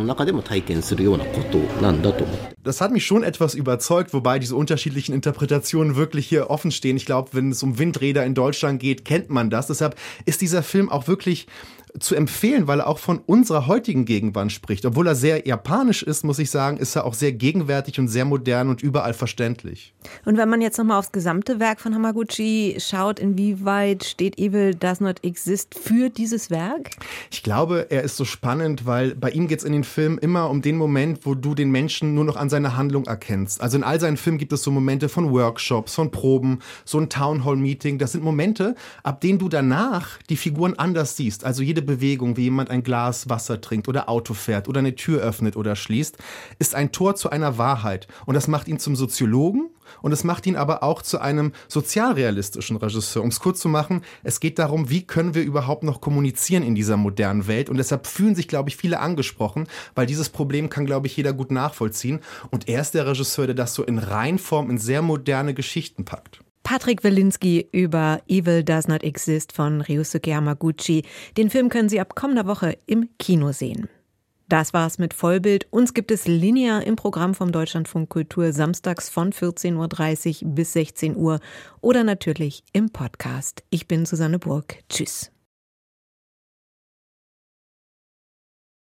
Das hat mich schon etwas überzeugt, wobei diese unterschiedlichen Interpretationen wirklich hier offen stehen. Ich glaube, wenn es um Windräder in Deutschland geht, kennt man das. Deshalb ist dieser Film auch wirklich zu empfehlen, weil er auch von unserer heutigen Gegenwart spricht. Obwohl er sehr japanisch ist, muss ich sagen, ist er auch sehr gegenwärtig und sehr modern und überall verständlich. Und wenn man jetzt nochmal aufs gesamte Werk von Hamaguchi schaut, inwieweit steht Evil Does Not Exist für dieses Werk? Ich glaube, er ist so spannend, weil bei ihm geht es in den Filmen immer um den Moment, wo du den Menschen nur noch an seiner Handlung erkennst. Also in all seinen Filmen gibt es so Momente von Workshops, von Proben, so ein Townhall-Meeting. Das sind Momente, ab denen du danach die Figuren anders siehst. Also jede Bewegung, wie jemand ein Glas Wasser trinkt oder Auto fährt oder eine Tür öffnet oder schließt, ist ein Tor zu einer Wahrheit. Und das macht ihn zum Soziologen und es macht ihn aber auch zu einem sozialrealistischen Regisseur. Um es kurz zu machen, es geht darum, wie können wir überhaupt noch kommunizieren in dieser modernen Welt. Und deshalb fühlen sich, glaube ich, viele angesprochen, weil dieses Problem kann, glaube ich, jeder gut nachvollziehen. Und er ist der Regisseur, der das so in Reinform in sehr moderne Geschichten packt. Patrick Wilinski über Evil Does Not Exist von Ryusuke Hamaguchi. Den Film können Sie ab kommender Woche im Kino sehen. Das war's mit Vollbild. Uns gibt es linear im Programm vom Deutschlandfunk Kultur samstags von vierzehn Uhr dreißig bis sechzehn Uhr oder natürlich im Podcast. Ich bin Susanne Burg. Tschüss.